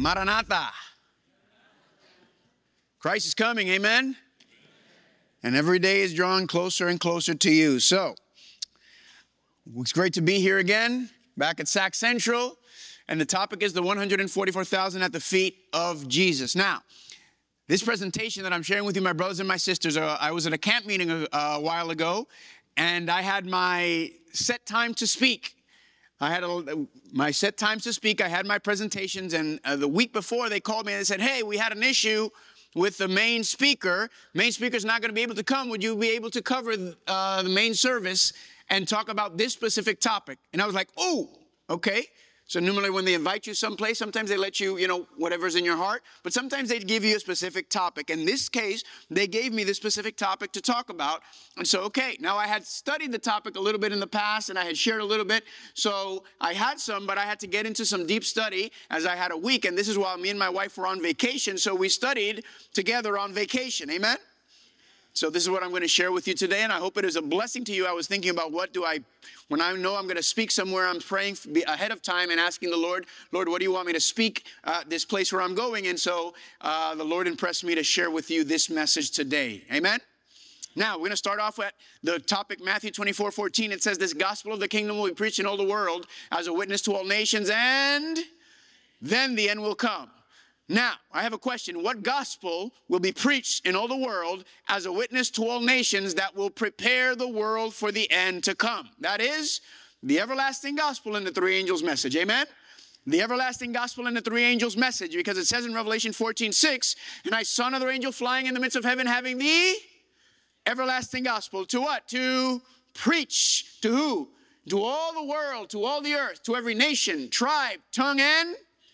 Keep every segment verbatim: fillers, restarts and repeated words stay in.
Maranatha. Christ is coming, amen? And every day is drawing closer and closer to you. So, it's great to be here again, back at Sac Central. And the topic is the one hundred forty-four thousand at the feet of Jesus. Now, this presentation that I'm sharing with you, my brothers and my sisters, uh, I was at a camp meeting a, a while ago, and I had my set time to speak. I had a, my set times to speak. I had my presentations, and uh, the week before they called me and they said, hey, we had an issue with the main speaker. Main speaker's not going to be able to come. Would you be able to cover uh, the main service and talk about this specific topic? And I was like, oh, okay. So normally when they invite you someplace, sometimes they let you, you know, whatever's in your heart. But sometimes they give you a specific topic. In this case, they gave me this specific topic to talk about. And so, okay, now I had studied the topic a little bit in the past, and I had shared a little bit. So I had some, but I had to get into some deep study as I had a week. And this is while me and my wife were on vacation. So we studied together on vacation. Amen? So this is what I'm going to share with you today, and I hope it is a blessing to you. I was thinking about what do I, when I know I'm going to speak somewhere, I'm praying ahead of time and asking the Lord, Lord, what do you want me to speak uh, this place where I'm going? And so uh, the Lord impressed me to share with you this message today. Amen? Now, we're going to start off at the topic, Matthew twenty-four fourteen. It says, this gospel of the kingdom will be preached in all the world as a witness to all nations, and then the end will come. Now, I have a question. What gospel will be preached in all the world as a witness to all nations that will prepare the world for the end to come? That is the everlasting gospel in the three angels' message. Amen? The everlasting gospel in the three angels' message, because it says in Revelation fourteen six, and I saw another angel flying in the midst of heaven having the everlasting gospel. To what? To preach. To who? To all the world, to all the earth, to every nation, tribe, tongue, and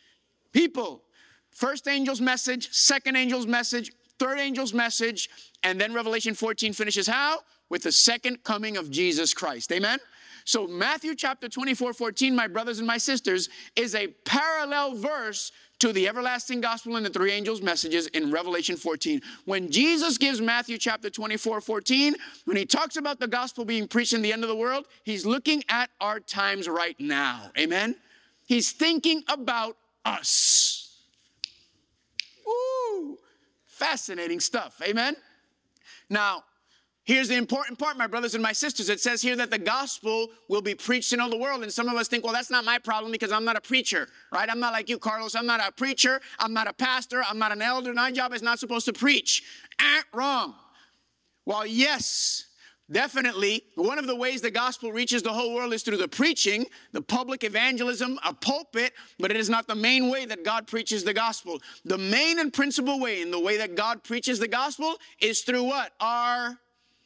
people. First angel's message, second angel's message, third angel's message, and then Revelation fourteen finishes how? With the second coming of Jesus Christ. Amen? So Matthew chapter twenty-four fourteen, my brothers and my sisters, is a parallel verse to the everlasting gospel and the three angels' messages in Revelation fourteen. When Jesus gives Matthew chapter twenty-four fourteen, when he talks about the gospel being preached in the end of the world, he's looking at our times right now. Amen? He's thinking about us. Ooh, fascinating stuff. Amen? Now, here's the important part, my brothers and my sisters. It says here that the gospel will be preached in all the world. And some of us think, well, that's not my problem because I'm not a preacher, right? I'm not like you, Carlos. I'm not a preacher. I'm not a pastor. I'm not an elder. My job is not supposed to preach. Ah, wrong. Well, yes, definitely, one of the ways the gospel reaches the whole world is through the preaching, the public evangelism, a pulpit, but it is not the main way that God preaches the gospel. The main and principal way in the way that God preaches the gospel is through what? Our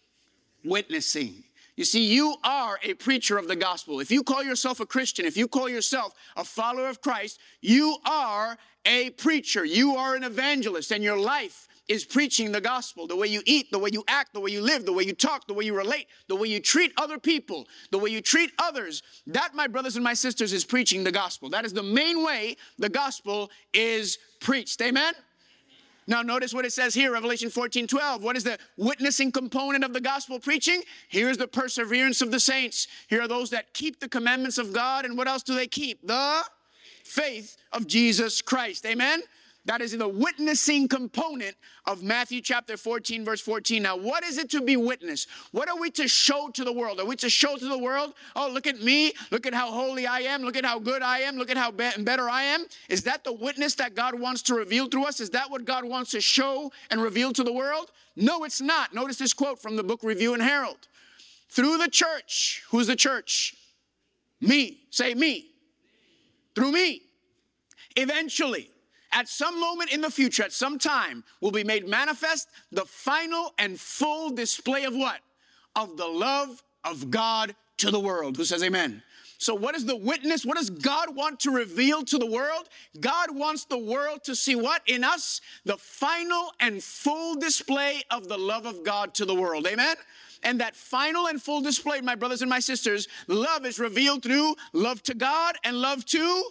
witnessing. You see, you are a preacher of the gospel. If you call yourself a Christian, if you call yourself a follower of Christ, you are a preacher. You are an evangelist, and your life is preaching the gospel. The way you eat, the way you act, the way you live, the way you talk, the way you relate, the way you treat other people, the way you treat others. That, my brothers and my sisters, is preaching the gospel. That is the main way the gospel is preached. Amen? Now notice what it says here, Revelation fourteen twelve. What is the witnessing component of the gospel preaching? Here's the perseverance of the saints. Here are those that keep the commandments of God. And what else do they keep? The faith of Jesus Christ. Amen? That is the witnessing component of Matthew chapter fourteen, verse fourteen. Now, what is it to be witness? What are we to show to the world? Are we to show to the world, oh, look at me. Look at how holy I am. Look at how good I am. Look at how be- better I am. Is that the witness that God wants to reveal through us? Is that what God wants to show and reveal to the world? No, it's not. Notice this quote from the book Review and Herald. Through the church. Who's the church? Me. Say me. Through me. Eventually, at some moment in the future, at some time, will be made manifest the final and full display of what? Of the love of God to the world. Who says amen? So what is the witness? What does God want to reveal to the world? God wants the world to see what in us? The final and full display of the love of God to the world. Amen? And that final and full display, my brothers and my sisters, love is revealed through love to God and love to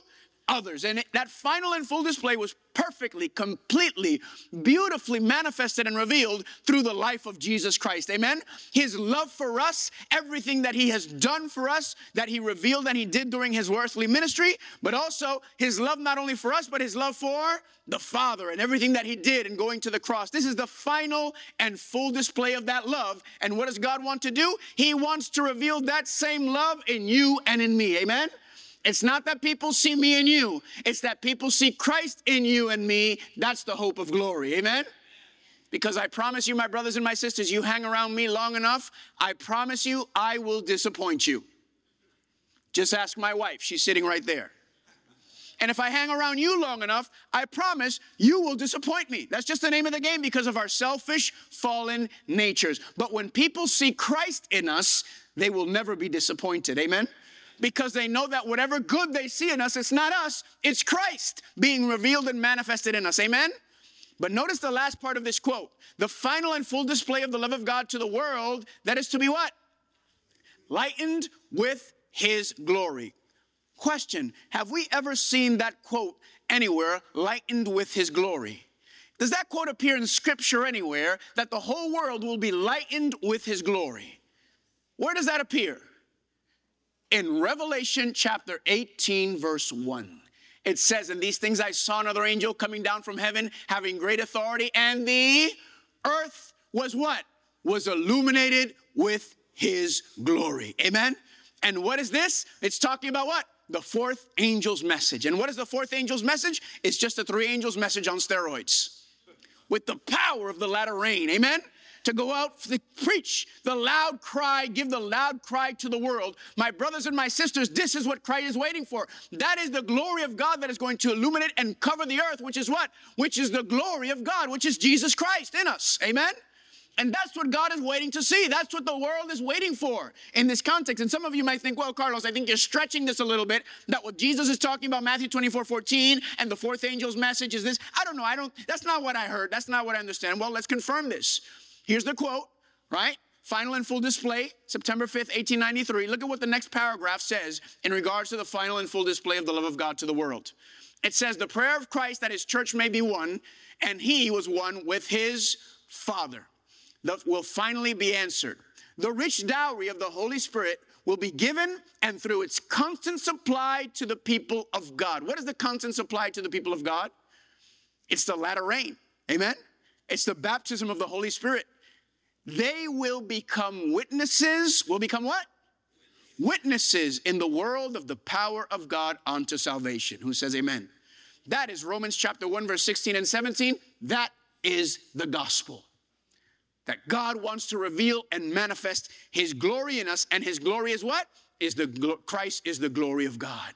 others. And it, that final and full display was perfectly, completely, beautifully manifested and revealed through the life of Jesus Christ. Amen? His love for us, everything that he has done for us, that he revealed and he did during his earthly ministry, but also his love not only for us, but his love for the Father and everything that he did in going to the cross. This is the final and full display of that love. And what does God want to do? He wants to reveal that same love in you and in me. Amen? It's not that people see me and you. It's that people see Christ in you and me. That's the hope of glory. Amen? Because I promise you, my brothers and my sisters, you hang around me long enough, I promise you, I will disappoint you. Just ask my wife. She's sitting right there. And if I hang around you long enough, I promise you will disappoint me. That's just the name of the game because of our selfish, fallen natures. But when people see Christ in us, they will never be disappointed. Amen? Because they know that whatever good they see in us, it's not us, it's Christ being revealed and manifested in us. Amen? But notice the last part of this quote. The final and full display of the love of God to the world, that is to be what? Lightened with his glory. Question, have we ever seen that quote anywhere, lightened with his glory? Does that quote appear in Scripture anywhere, that the whole world will be lightened with his glory? Where does that appear? In Revelation chapter eighteen, verse one, it says, "And these things I saw another angel coming down from heaven, having great authority, and the earth was what? Was illuminated with his glory." Amen? And what is this? It's talking about what? The fourth angel's message. And what is the fourth angel's message? It's just a three angels message on steroids. With the power of the latter rain. Amen? To go out, to preach the loud cry, give the loud cry to the world. My brothers and my sisters, this is what Christ is waiting for. That is the glory of God that is going to illuminate and cover the earth, which is what? Which is the glory of God, which is Jesus Christ in us. Amen? And that's what God is waiting to see. That's what the world is waiting for in this context. And some of you might think, well, Carlos, I think you're stretching this a little bit. That what Jesus is talking about, Matthew twenty-four fourteen, and the fourth angel's message is this. I don't know. I don't, that's not what I heard. That's not what I understand. Well, let's confirm this. Here's the quote, right? Final and full display, September fifth, eighteen ninety-three. Look at what the next paragraph says in regards to the final and full display of the love of God to the world. It says, the prayer of Christ that his church may be one, and he was one with his Father, that will finally be answered. The rich dowry of the Holy Spirit will be given, and through its constant supply to the people of God. What is the constant supply to the people of God? It's the latter rain. Amen? It's the baptism of the Holy Spirit. They will become witnesses. Will become what? Witnesses in the world of the power of God unto salvation. Who says amen? That is Romans chapter one, verse sixteen and seventeen. That is the gospel. That God wants to reveal and manifest his glory in us. And his glory is what? Is the Christ is the glory of God.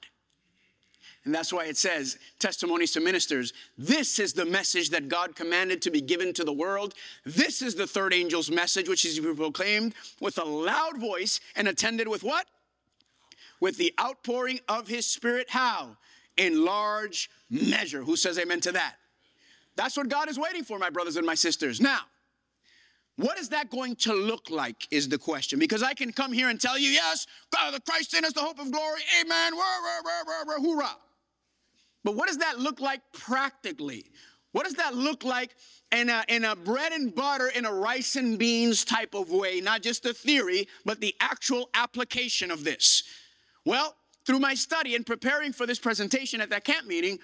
And that's why it says, testimonies to ministers, this is the message that God commanded to be given to the world. This is the third angel's message, which is to be proclaimed with a loud voice and attended with what? With the outpouring of his Spirit. How? In large measure. Who says amen to that? That's what God is waiting for, my brothers and my sisters. Now, what is that going to look like is the question. Because I can come here and tell you, yes, God, the Christ in us, the hope of glory, amen, rah, rah, rah, rah, rah, hoorah. But what does that look like practically? What does that look like in a, in a bread and butter, in a rice and beans type of way? Not just the theory, but the actual application of this. Well, through my study and preparing for this presentation at that camp meeting,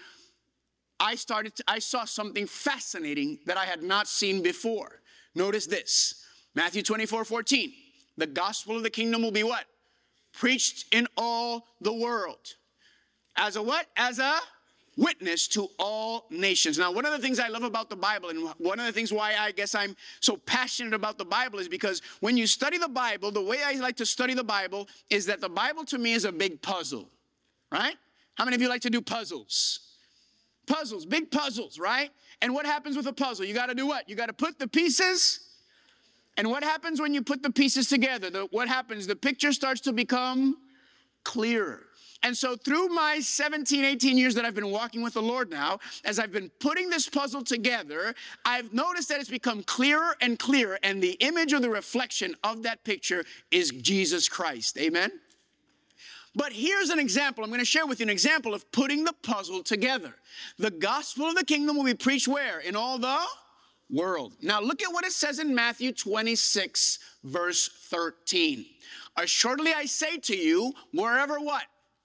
I started to, I saw something fascinating that I had not seen before. Notice this, Matthew twenty-four fourteen. The gospel of the kingdom will be what? Preached in all the world. As a what? As a witness to all nations. Now, one of the things I love about the Bible, and one of the things why I guess I'm so passionate about the Bible, is because when you study the Bible, the way I like to study the Bible is that the Bible to me is a big puzzle, right? How many of you like to do puzzles? Puzzles, big puzzles, right? And what happens with a puzzle? You got to do what? You got to put the pieces. And what happens when you put the pieces together? The, what happens? The picture starts to become clearer. And so through my seventeen, eighteen years that I've been walking with the Lord now, as I've been putting this puzzle together, I've noticed that it's become clearer and clearer. And the image or the reflection of that picture is Jesus Christ. Amen? But here's an example. I'm going to share with you an example of putting the puzzle together. The gospel of the kingdom will be preached where? In all the world. Now look at what it says in Matthew twenty-six, verse thirteen. Assuredly I say to you, wherever what?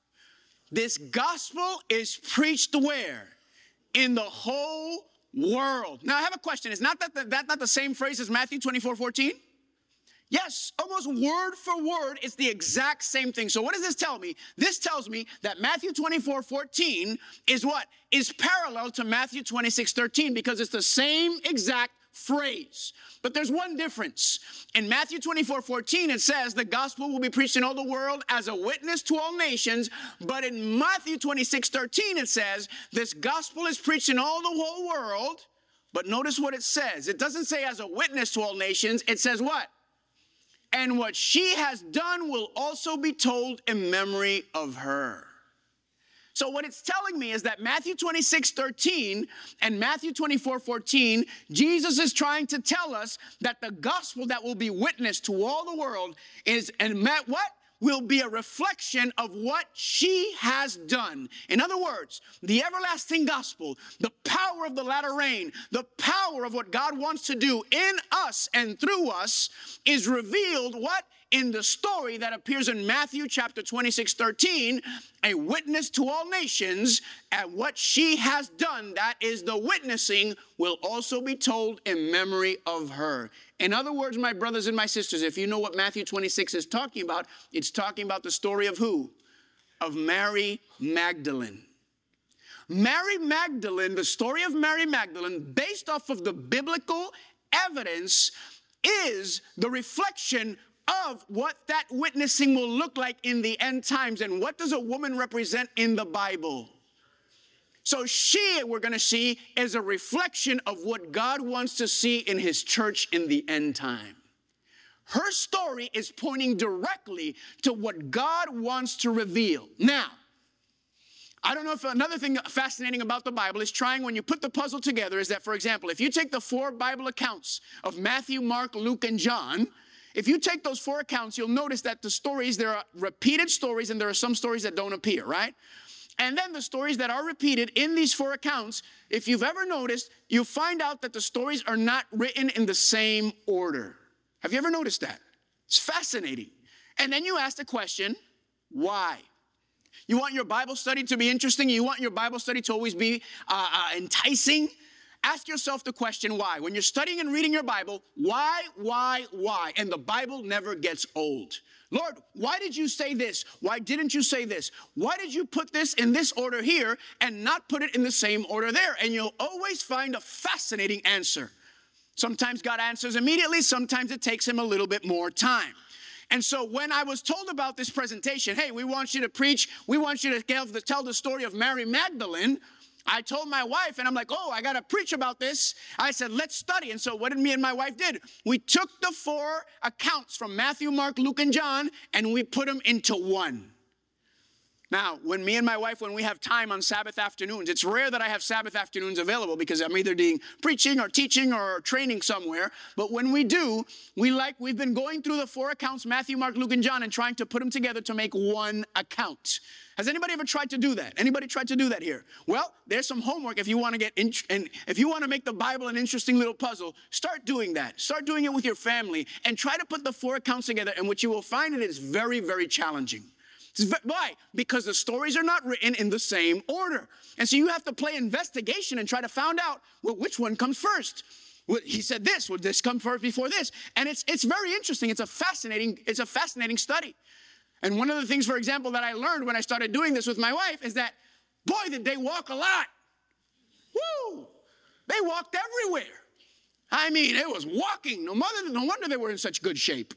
This gospel is preached where? In the whole world. Now I have a question. Is not that the, that not the same phrase as Matthew twenty-four, fourteen? Yes, almost word for word, it's the exact same thing. So what does this tell me? This tells me that Matthew twenty-four, fourteen is what? Is parallel to Matthew twenty-six, thirteen because it's the same exact phrase. But there's one difference. In Matthew twenty-four, fourteen, it says the gospel will be preached in all the world as a witness to all nations. But in Matthew twenty-six, thirteen, it says this gospel is preached in all the whole world. But notice what it says. It doesn't say as a witness to all nations. It says what? And what she has done will also be told in memory of her. So what it's telling me is that Matthew twenty-six, thirteen and Matthew twenty-four, fourteen, Jesus is trying to tell us that the gospel that will be witnessed to all the world is, and met what? Will be a reflection of what she has done. In other words, the everlasting gospel, the power of the latter rain, the power of what God wants to do in us and through us is revealed what? In the story that appears in Matthew chapter twenty-six, thirteen, a witness to all nations, and what she has done, that is the witnessing, will also be told in memory of her. In other words, my brothers and my sisters, if you know what Matthew twenty-six is talking about, it's talking about the story of who? Of Mary Magdalene. Mary Magdalene, the story of Mary Magdalene, based off of the biblical evidence, is the reflection of what that witnessing will look like in the end times. And what does a woman represent in the Bible? So she, we're going to see, is a reflection of what God wants to see in his church in the end time. Her story is pointing directly to what God wants to reveal. Now, I don't know if another thing fascinating about the Bible is trying, when you put the puzzle together, is that, for example, if you take the four Bible accounts of Matthew, Mark, Luke, and John, if you take those four accounts, you'll notice that the stories, there are repeated stories, and there are some stories that don't appear, right? And then the stories that are repeated in these four accounts, if you've ever noticed, you find out that the stories are not written in the same order. Have you ever noticed that? It's fascinating. And then you ask the question, why? You want your Bible study to be interesting? You want your Bible study to always be uh, uh, enticing? Ask yourself the question, why? When you're studying and reading your Bible, why, why, why? And the Bible never gets old. Lord, why did you say this? Why didn't you say this? Why did you put this in this order here and not put it in the same order there? And you'll always find a fascinating answer. Sometimes God answers immediately. Sometimes it takes him a little bit more time. And so when I was told about this presentation, hey, we want you to preach, we want you to tell the story of Mary Magdalene, I told my wife, and I'm like, oh, I got to preach about this. I said, let's study. And so what did me and my wife did? We took the four accounts from Matthew, Mark, Luke, and John, and we put them into one. Now, when me and my wife, when we have time on Sabbath afternoons, it's rare that I have Sabbath afternoons available because I'm either doing preaching or teaching or training somewhere. But when we do, we like, we've been going through the four accounts, Matthew, Mark, Luke, and John, and trying to put them together to make one account. Has anybody ever tried to do that? Anybody tried to do that here? Well, there's some homework if you want to get in, and if you want to make the Bible an interesting little puzzle, start doing that. Start doing it with your family and try to put the four accounts together. And what you will find, it is very, very challenging. Why? Because the stories are not written in the same order. And so you have to play investigation and try to find out, well, which one comes first? Well, he said this, would this come first before this? And it's it's very interesting. It's a fascinating, it's a fascinating study. And one of the things, for example, that I learned when I started doing this with my wife is that, boy, did they walk a lot. Woo! They walked everywhere. I mean, it was walking. No wonder, no wonder they were in such good shape.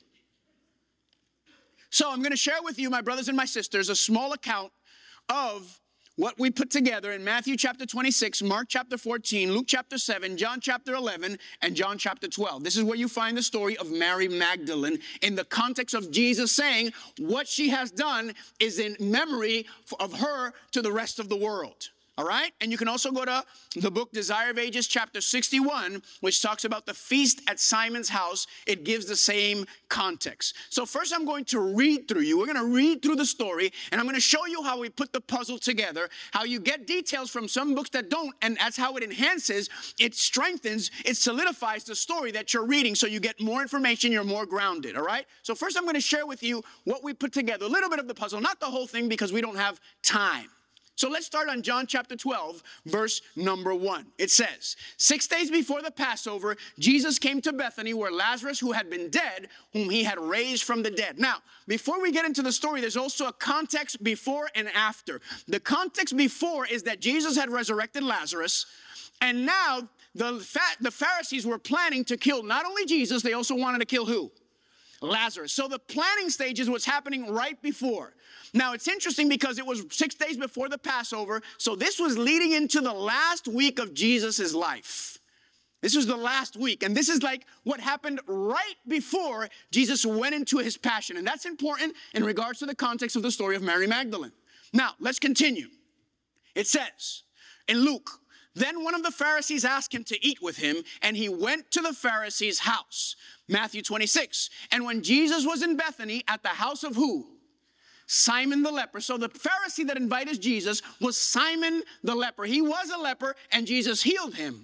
So I'm going to share with you, my brothers and my sisters, a small account of what we put together in Matthew chapter twenty-six, Mark chapter fourteen, Luke chapter seven, John chapter eleven, and John chapter twelve. This is where you find the story of Mary Magdalene in the context of Jesus saying what she has done is in memory of her to the rest of the world. All right? And you can also go to the book Desire of Ages, chapter sixty-one, which talks about the feast at Simon's house. It gives the same context. So first I'm going to read through you. We're going to read through the story, and I'm going to show you how we put the puzzle together, how you get details from some books that don't, and that's how it enhances, it strengthens, it solidifies the story that you're reading so you get more information, you're more grounded, all right? So first I'm going to share with you what we put together, a little bit of the puzzle, not the whole thing because we don't have time. So let's start on John chapter twelve, verse number one. It says, six days before the Passover, Jesus came to Bethany where Lazarus, who had been dead, whom he had raised from the dead. Now, before we get into the story, there's also a context before and after. The context before is that Jesus had resurrected Lazarus, and now the, the Pharisees were planning to kill not only Jesus, they also wanted to kill who? Lazarus. So the planning stage is what's happening right before. Now, it's interesting because it was six days before the Passover, so this was leading into the last week of Jesus' life. This was the last week, and this is like what happened right before Jesus went into his passion, and that's important in regards to the context of the story of Mary Magdalene. Now, let's continue. It says in Luke, then one of the Pharisees asked him to eat with him, and he went to the Pharisee's house. Matthew twenty-six, and when Jesus was in Bethany at the house of who? Simon the leper. So the Pharisee that invited Jesus was Simon the leper. He was a leper, and Jesus healed him.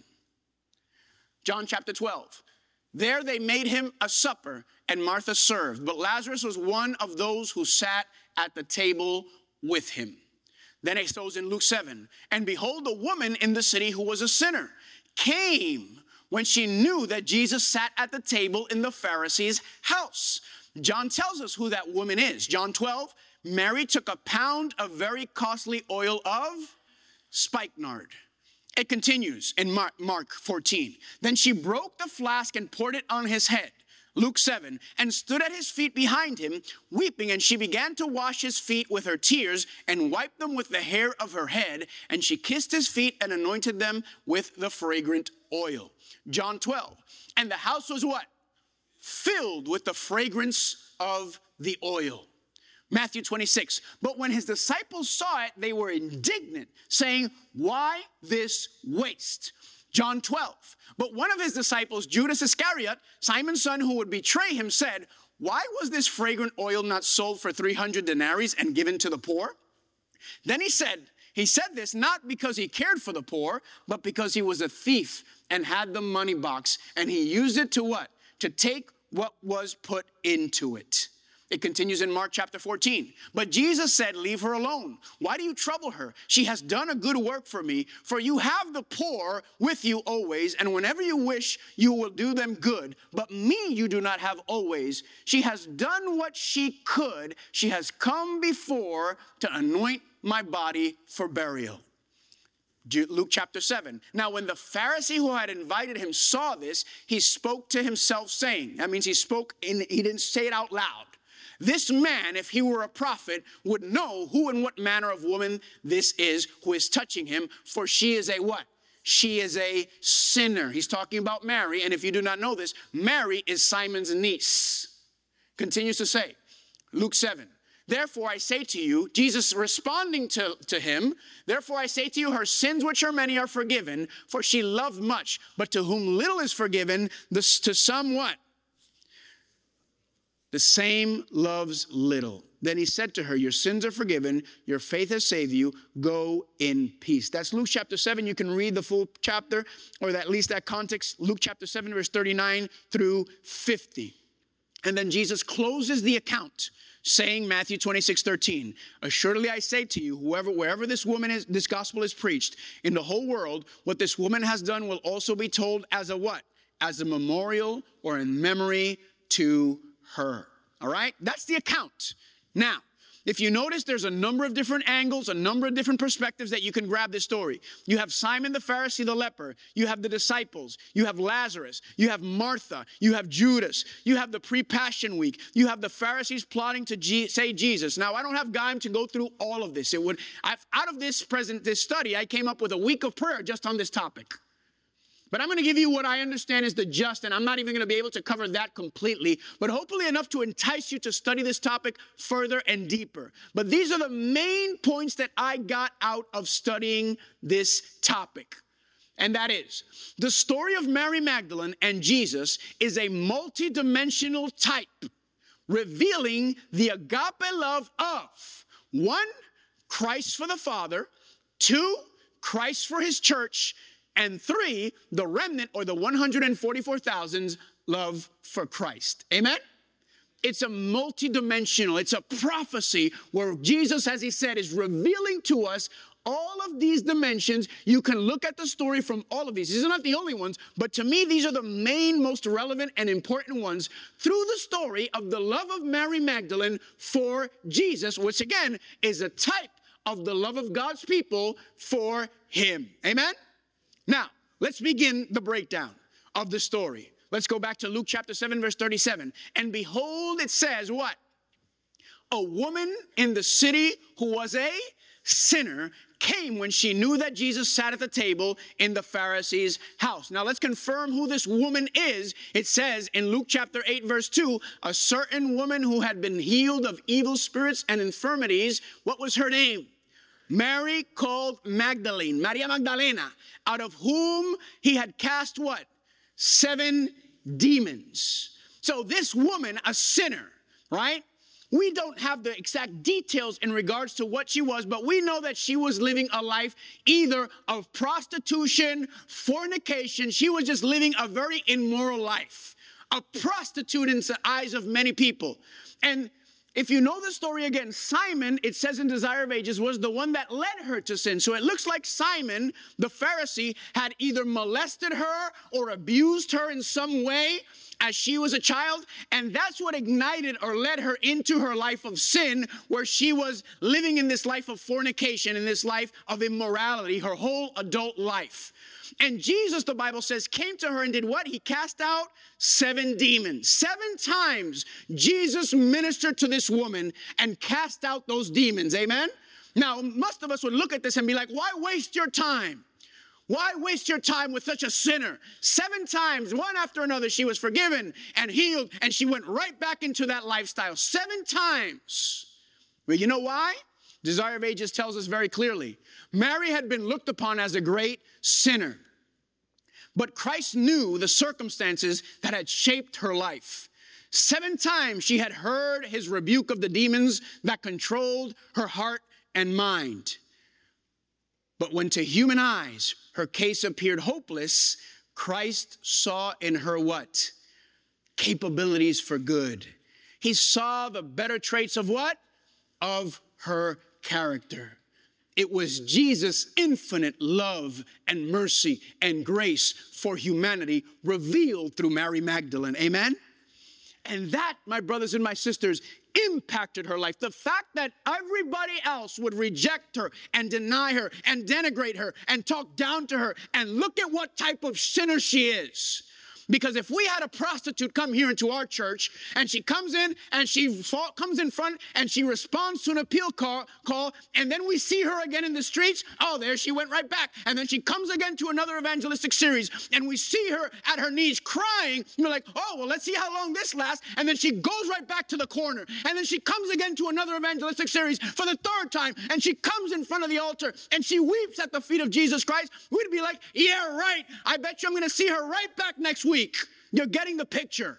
John chapter twelve. There they made him a supper, and Martha served. But Lazarus was one of those who sat at the table with him. Then it goes in Luke seven. And behold, a woman in the city who was a sinner came when she knew that Jesus sat at the table in the Pharisee's house. John tells us who that woman is. John twelve, Mary took a pound of very costly oil of spikenard. It continues in Mark, Mark fourteen. Then she broke the flask and poured it on his head. Luke seven, and stood at his feet behind him, weeping, and she began to wash his feet with her tears and wiped them with the hair of her head, and she kissed his feet and anointed them with the fragrant oil. John twelve, and the house was what? Filled with the fragrance of the oil. Matthew twenty-six, but when his disciples saw it, they were indignant, saying, why this waste? John twelve, but one of his disciples, Judas Iscariot, Simon's son who would betray him, said, why was this fragrant oil not sold for three hundred denarii and given to the poor? Then he said, he said this not because he cared for the poor, but because he was a thief and had the money box, and he used it to what? To take what was put into it. It continues in Mark chapter fourteen. But Jesus said, leave her alone. Why do you trouble her? She has done a good work for me, for you have the poor with you always, and whenever you wish, you will do them good. But me you do not have always. She has done what she could. She has come before to anoint my body for burial. Luke chapter seven. Now, when the Pharisee who had invited him saw this, he spoke to himself saying, that means he spoke in, he didn't say it out loud. This man, if he were a prophet, would know who and what manner of woman this is who is touching him, for she is a what? She is a sinner. He's talking about Mary, and if you do not know this, Mary is Simon's niece. Continues to say, Luke seven. Therefore I say to you, Jesus responding to, to him, therefore I say to you, her sins which are many are forgiven, for she loved much, but to whom little is forgiven, this, to some what? The same loves little. Then he said to her, your sins are forgiven, your faith has saved you, go in peace. That's Luke chapter seven. You can read the full chapter, or at least that context, Luke chapter seven, verse thirty-nine through fifty. And then Jesus closes the account, saying, Matthew twenty-six, thirteen, assuredly I say to you, whoever, wherever this woman is, this gospel is preached in the whole world, what this woman has done will also be told as a what? As a memorial or in memory to her. All right? That's the account. Now, if you notice, there's a number of different angles, a number of different perspectives that you can grab this story. You have Simon the Pharisee, the leper. You have the disciples. You have Lazarus. You have Martha. You have Judas. You have the pre-Passion week. You have the Pharisees plotting to G- say Jesus. Now, I don't have time to go through all of this. It would, I've, out of this present, this study, I came up with a week of prayer just on this topic. But I'm going to give you what I understand is the just, and I'm not even going to be able to cover that completely, but hopefully enough to entice you to study this topic further and deeper. But these are the main points that I got out of studying this topic. And that is, the story of Mary Magdalene and Jesus is a multidimensional type revealing the agape love of, one, Christ for the Father, two, Christ for his church, and three, the remnant or the one hundred forty-four thousand's love for Christ. Amen? It's a multidimensional, it's a prophecy where Jesus, as he said, is revealing to us all of these dimensions. You can look at the story from all of these. These are not the only ones, but to me, these are the main, most relevant and important ones through the story of the love of Mary Magdalene for Jesus, which again is a type of the love of God's people for him. Amen? Now, let's begin the breakdown of the story. Let's go back to Luke chapter seven, verse thirty-seven. And behold, it says what? A woman in the city who was a sinner came when she knew that Jesus sat at the table in the Pharisee's house. Now, let's confirm who this woman is. It says in Luke chapter eight, verse two, a certain woman who had been healed of evil spirits and infirmities. What was her name? Mary, called Magdalene, Maria Magdalena, out of whom he had cast what? Seven demons. So this woman, a sinner, right? We don't have the exact details in regards to what she was, but we know that she was living a life either of prostitution, fornication. She was just living a very immoral life, a prostitute in the eyes of many people. And if you know the story again, Simon, it says in Desire of Ages, was the one that led her to sin. So it looks like Simon, the Pharisee, had either molested her or abused her in some way as she was a child. And that's what ignited or led her into her life of sin, where she was living in this life of fornication, in this life of immorality, her whole adult life. And Jesus, the Bible says, came to her and did what? He cast out seven demons. Seven times Jesus ministered to this woman and cast out those demons. Amen? Now, most of us would look at this and be like, why waste your time? Why waste your time with such a sinner? Seven times, one after another, she was forgiven and healed, and she went right back into that lifestyle. Seven times. Well, you know why? Desire of Ages tells us very clearly. Mary had been looked upon as a great sinner. But Christ knew the circumstances that had shaped her life. Seven times she had heard his rebuke of the demons that controlled her heart and mind. But when to human eyes her case appeared hopeless, Christ saw in her what? Capabilities for good. He saw the better traits of what? Of her character. It was Jesus' infinite love and mercy and grace for humanity revealed through Mary Magdalene. Amen? And that, my brothers and my sisters, impacted her life. The fact that everybody else would reject her and deny her and denigrate her and talk down to her, and look at what type of sinner she is. Because if we had a prostitute come here into our church and she comes in and she fall, comes in front and she responds to an appeal call, call, and then we see her again in the streets, oh, there she went right back. And then she comes again to another evangelistic series and we see her at her knees crying. You're like, oh, well, let's see how long this lasts. And then she goes right back to the corner. And then she comes again to another evangelistic series for the third time. And she comes in front of the altar and she weeps at the feet of Jesus Christ. We'd be like, yeah, right. I bet you I'm going to see her right back next week. Week. You're getting the picture.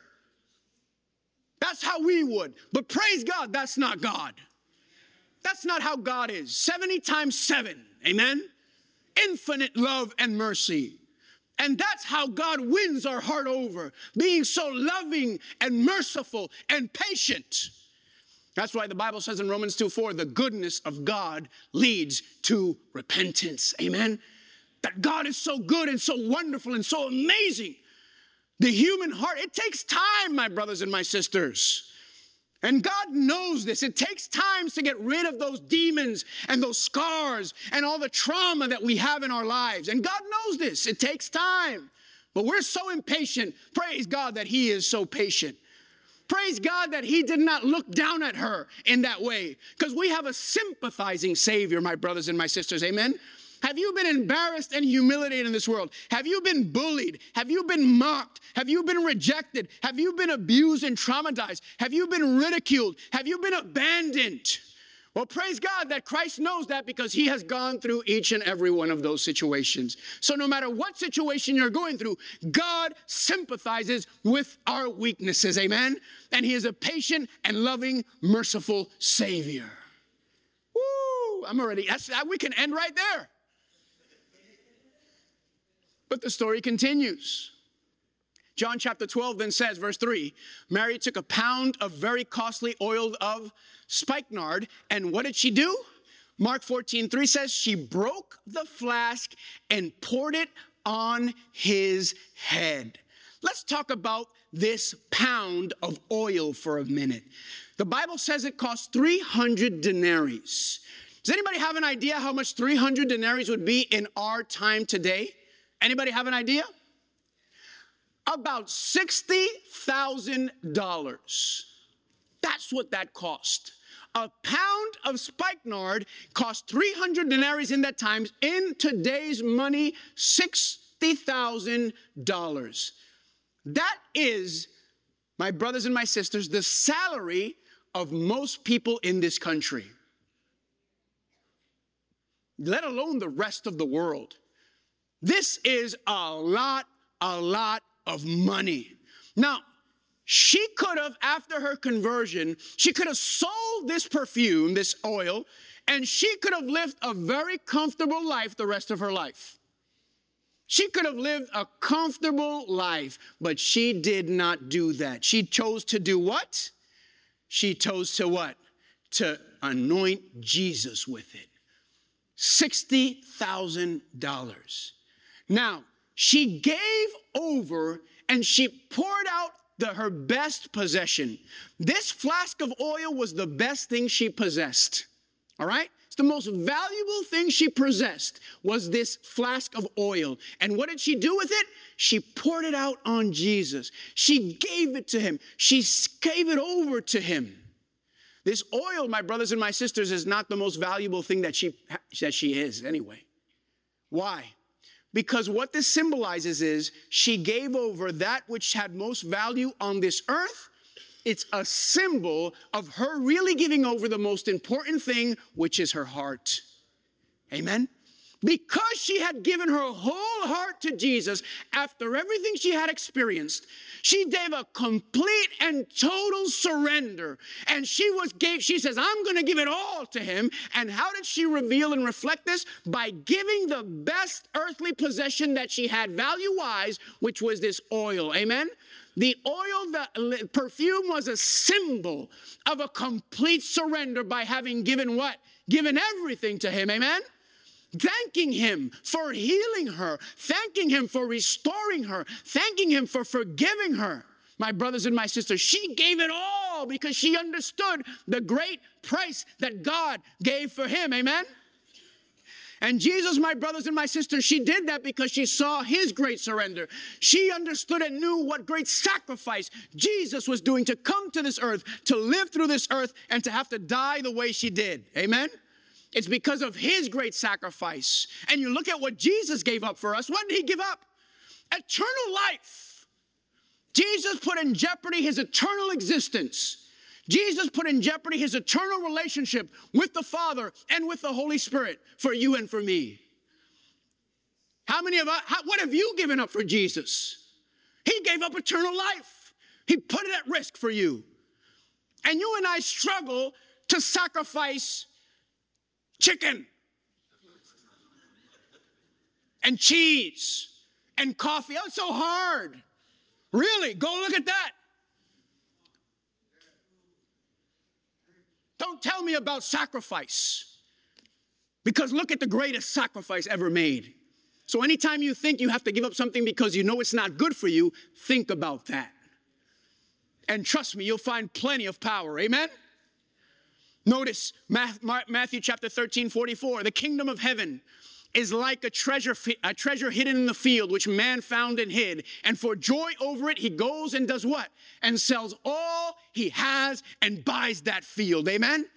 That's how we would. But praise God, that's not God. That's not how God is. seventy times seven. Amen? Infinite love and mercy. And that's how God wins our heart over. Being so loving and merciful and patient. That's why the Bible says in Romans two four, the goodness of God leads to repentance. Amen? That God is so good and so wonderful and so amazing. The human heart, it takes time, my brothers and my sisters. And God knows this. It takes time to get rid of those demons and those scars and all the trauma that we have in our lives. And God knows this. It takes time. But we're so impatient. Praise God that he is so patient. Praise God that he did not look down at her in that way. Because we have a sympathizing Savior, my brothers and my sisters. Amen? Have you been embarrassed and humiliated in this world? Have you been bullied? Have you been mocked? Have you been rejected? Have you been abused and traumatized? Have you been ridiculed? Have you been abandoned? Well, praise God that Christ knows that because he has gone through each and every one of those situations. So no matter what situation you're going through, God sympathizes with our weaknesses, amen? And he is a patient and loving, merciful Savior. Woo, I'm already, that's, we can end right there. But the story continues. John chapter twelve then says, verse three, Mary took a pound of very costly oil of spikenard, and what did she do? Mark fourteen three says, she broke the flask and poured it on his head. Let's talk about this pound of oil for a minute. The Bible says it cost three hundred denarii. Does anybody have an idea how much three hundred denarii would be in our time today? Anybody have an idea? About sixty thousand dollars. That's what that cost. A pound of spikenard cost three hundred denarii in that time. In today's money, sixty thousand dollars. That is, my brothers and my sisters, the salary of most people in this country, let alone the rest of the world. This is a lot, a lot of money. Now, she could have, after her conversion, she could have sold this perfume, this oil, and she could have lived a very comfortable life the rest of her life. She could have lived a comfortable life, but she did not do that. She chose to do what? She chose to what? To anoint Jesus with it. sixty thousand dollars. Now, she gave over and she poured out the, her best possession. This flask of oil was the best thing she possessed. All right? It's the most valuable thing she possessed was this flask of oil. And what did she do with it? She poured it out on Jesus. She gave it to him. She gave it over to him. This oil, my brothers and my sisters, is not the most valuable thing that she, that she is anyway. Why? Because what this symbolizes is she gave over that which had most value on this earth. It's a symbol of her really giving over the most important thing, which is her heart. Amen? Because she had given her whole heart to Jesus after everything she had experienced, she gave a complete and total surrender. And she was gave, she says, I'm going to give it all to him. And how did she reveal and reflect this? By giving the best earthly possession that she had value-wise, which was this oil. Amen? The oil, the perfume was a symbol of a complete surrender by having given what? Given everything to him. Amen? Thanking him for healing her, thanking him for restoring her, thanking him for forgiving her. My brothers and my sisters, she gave it all because she understood the great price that God gave for him. Amen? And Jesus, my brothers and my sisters, she did that because she saw his great surrender. She understood and knew what great sacrifice Jesus was doing to come to this earth, to live through this earth, and to have to die the way she did. Amen? It's because of his great sacrifice. And you look at what Jesus gave up for us. What did he give up? Eternal life. Jesus put in jeopardy his eternal existence. Jesus put in jeopardy his eternal relationship with the Father and with the Holy Spirit for you and for me. How many of us, how, what have you given up for Jesus? He gave up eternal life. He put it at risk for you. And you and I struggle to sacrifice chicken and cheese and coffee. Oh, it's so hard. Really, go look at that. Don't tell me about sacrifice, because look at the greatest sacrifice ever made. So anytime you think you have to give up something because you know it's not good for you, think about that. And trust me, you'll find plenty of power. Amen? Notice Matthew chapter thirteen, forty-four. The kingdom of heaven is like a treasure, a treasure hidden in the field, which man found and hid. And for joy over it, he goes and does what? And sells all he has and buys that field. Amen?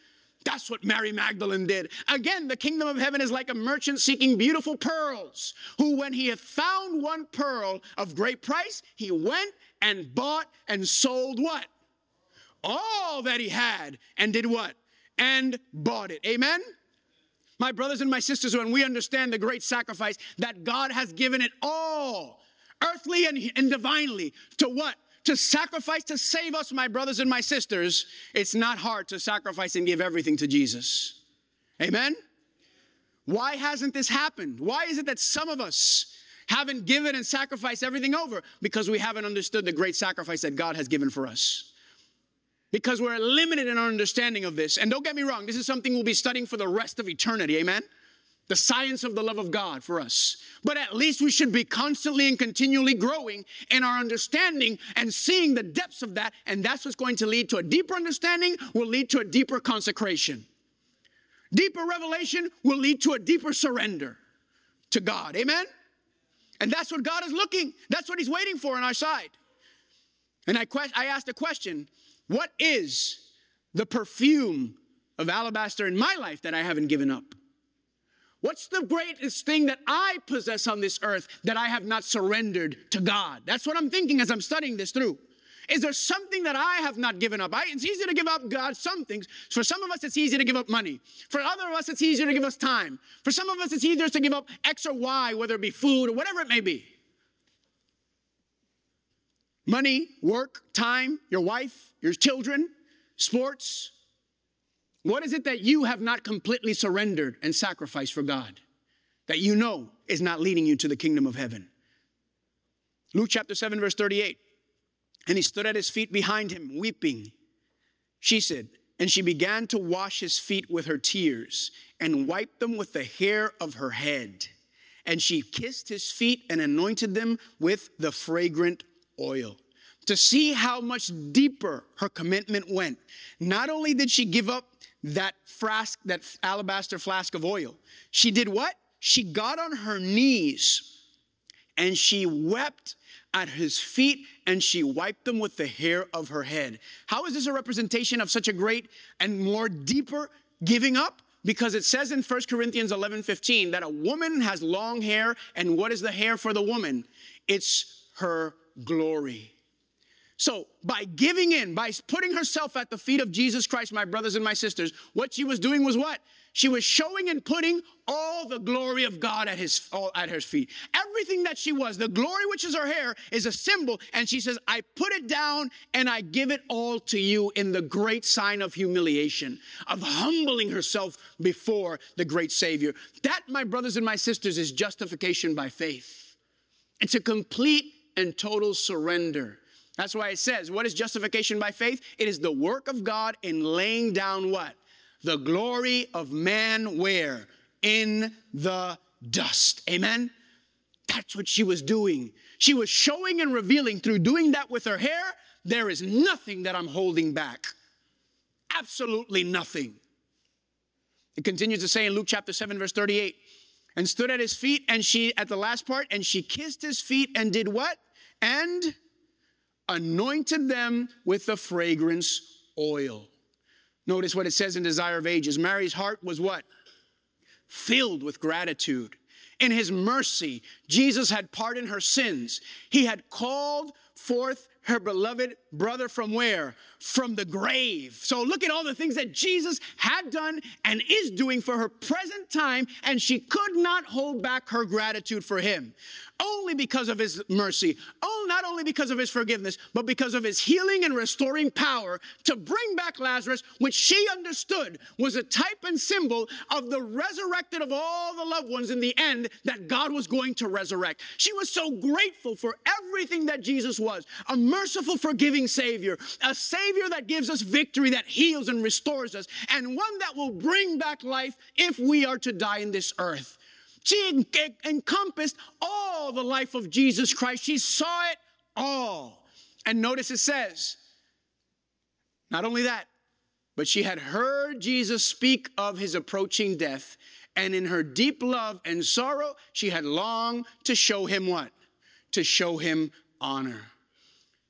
That's what Mary Magdalene did. Again, the kingdom of heaven is like a merchant seeking beautiful pearls, who when he had found one pearl of great price, he went and bought and sold what? All that he had, and did what? And bought it. Amen? My brothers and my sisters, when we understand the great sacrifice that God has given it all, earthly and, and divinely, to what? To sacrifice to save us, my brothers and my sisters, it's not hard to sacrifice and give everything to Jesus. Amen? Why hasn't this happened? Why is it that some of us haven't given and sacrificed everything over? Because we haven't understood the great sacrifice that God has given for us. Because we're limited in our understanding of this. And don't get me wrong, this is something we'll be studying for the rest of eternity. Amen? The science of the love of God for us. But at least we should be constantly and continually growing in our understanding and seeing the depths of that. And that's what's going to lead to a deeper understanding, will lead to a deeper consecration. Deeper revelation will lead to a deeper surrender to God. Amen? And that's what God is looking. That's what he's waiting for on our side. And I, que- I asked a question. What is the perfume of alabaster in my life that I haven't given up? What's the greatest thing that I possess on this earth that I have not surrendered to God? That's what I'm thinking as I'm studying this through. Is there something that I have not given up? I, it's easy to give up God some things. For some of us, it's easy to give up money. For other of us, it's easier to give us time. For some of us, it's easier to give up X or Y, whether it be food or whatever it may be. Money, work, time, your wife, your children, sports. What is it that you have not completely surrendered and sacrificed for God that you know is not leading you to the kingdom of heaven? Luke chapter seven, verse thirty-eight. And he stood at his feet behind him, weeping. She said, and she began to wash his feet with her tears and wiped them with the hair of her head. And she kissed his feet and anointed them with the fragrant oil. To see how much deeper her commitment went. Not only did she give up that flask, that alabaster flask of oil, she did what? She got on her knees and she wept at his feet and she wiped them with the hair of her head. How is this a representation of such a great and more deeper giving up? Because it says in First Corinthians eleven fifteen that a woman has long hair, and what is the hair for the woman? It's her glory. So by giving in, by putting herself at the feet of Jesus Christ, my brothers and my sisters, what she was doing was what? She was showing and putting all the glory of God at his all at her feet. Everything that she was, the glory which is her hair, is a symbol. And she says, I put it down and I give it all to you in the great sign of humiliation, of humbling herself before the great Savior. That, my brothers and my sisters, is justification by faith. It's a complete and total surrender. That's why it says, what is justification by faith? It is the work of God in laying down what? The glory of man where? In the dust. Amen? That's what she was doing. She was showing and revealing through doing that with her hair, there is nothing that I'm holding back. Absolutely nothing. It continues to say in Luke chapter seven, verse thirty-eight, and stood at his feet, and she, at the last part, and she kissed his feet and did what? And anointed them with the fragrance oil. Notice what it says in Desire of Ages. Mary's heart was what? Filled with gratitude. In his mercy, Jesus had pardoned her sins. He had called forth her beloved brother from where? From the grave. So look at all the things that Jesus had done and is doing for her present time, and she could not hold back her gratitude for him. Only because of his mercy. Oh, not only because of his forgiveness, but because of his healing and restoring power to bring back Lazarus, which she understood was a type and symbol of the resurrected of all the loved ones in the end that God was going to resurrect. She was so grateful for everything that Jesus was. A merciful, forgiving Savior. A Savior that gives us victory, that heals and restores us. And one that will bring back life if we are to die in this earth. She encompassed all the life of Jesus Christ. She saw it all. And notice it says, not only that, but she had heard Jesus speak of his approaching death. And in her deep love and sorrow, she had longed to show him what? To show him honor.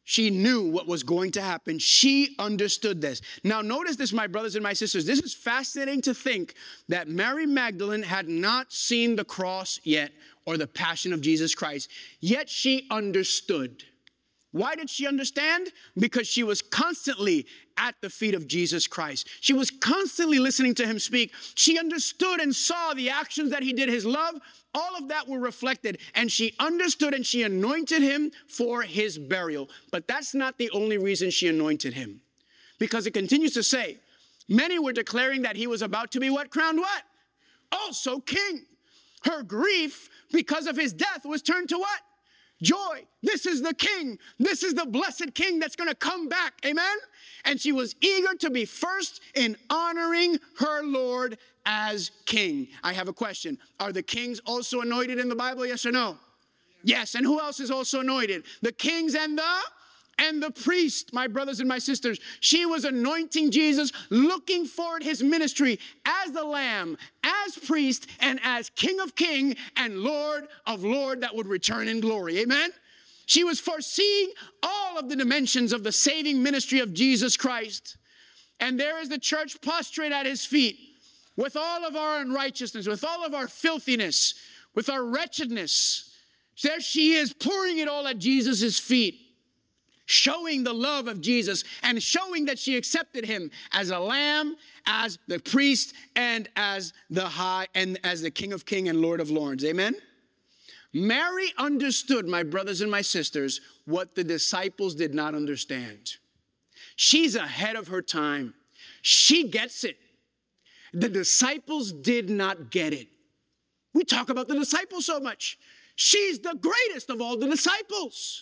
She knew what was going to happen. She understood this. Now notice this, my brothers and my sisters. This is fascinating to think that Mary Magdalene had not seen the cross yet or the passion of Jesus Christ, yet she understood. Why did she understand? Because she was constantly at the feet of Jesus Christ. She was constantly listening to him speak. She understood and saw the actions that he did, his love. All of that were reflected, and she understood and she anointed him for his burial. But that's not the only reason she anointed him, because it continues to say, many were declaring that he was about to be what? Crowned what? Also king. Her grief because of his death was turned to what? Joy. This is the king. This is the blessed king that's going to come back. Amen? And she was eager to be first in honoring her Lord as king. I have a question. Are the kings also anointed in the Bible? Yes or no? Yes. And who else is also anointed? The kings and the and the priest, my brothers and my sisters. She was anointing Jesus, looking forward his ministry as the Lamb, as priest, and as King of King and Lord of Lord that would return in glory. Amen? She was foreseeing all of the dimensions of the saving ministry of Jesus Christ. And there is the church prostrate at his feet with all of our unrighteousness, with all of our filthiness, with our wretchedness. There she is, pouring it all at Jesus' feet, showing the love of Jesus and showing that she accepted him as a lamb, as the priest, and as the high and as the King of Kings and Lord of Lords. Amen? Mary understood, my brothers and my sisters, what the disciples did not understand. She's ahead of her time. She gets it. The disciples did not get it. We talk about the disciples so much. She's the greatest of all the disciples.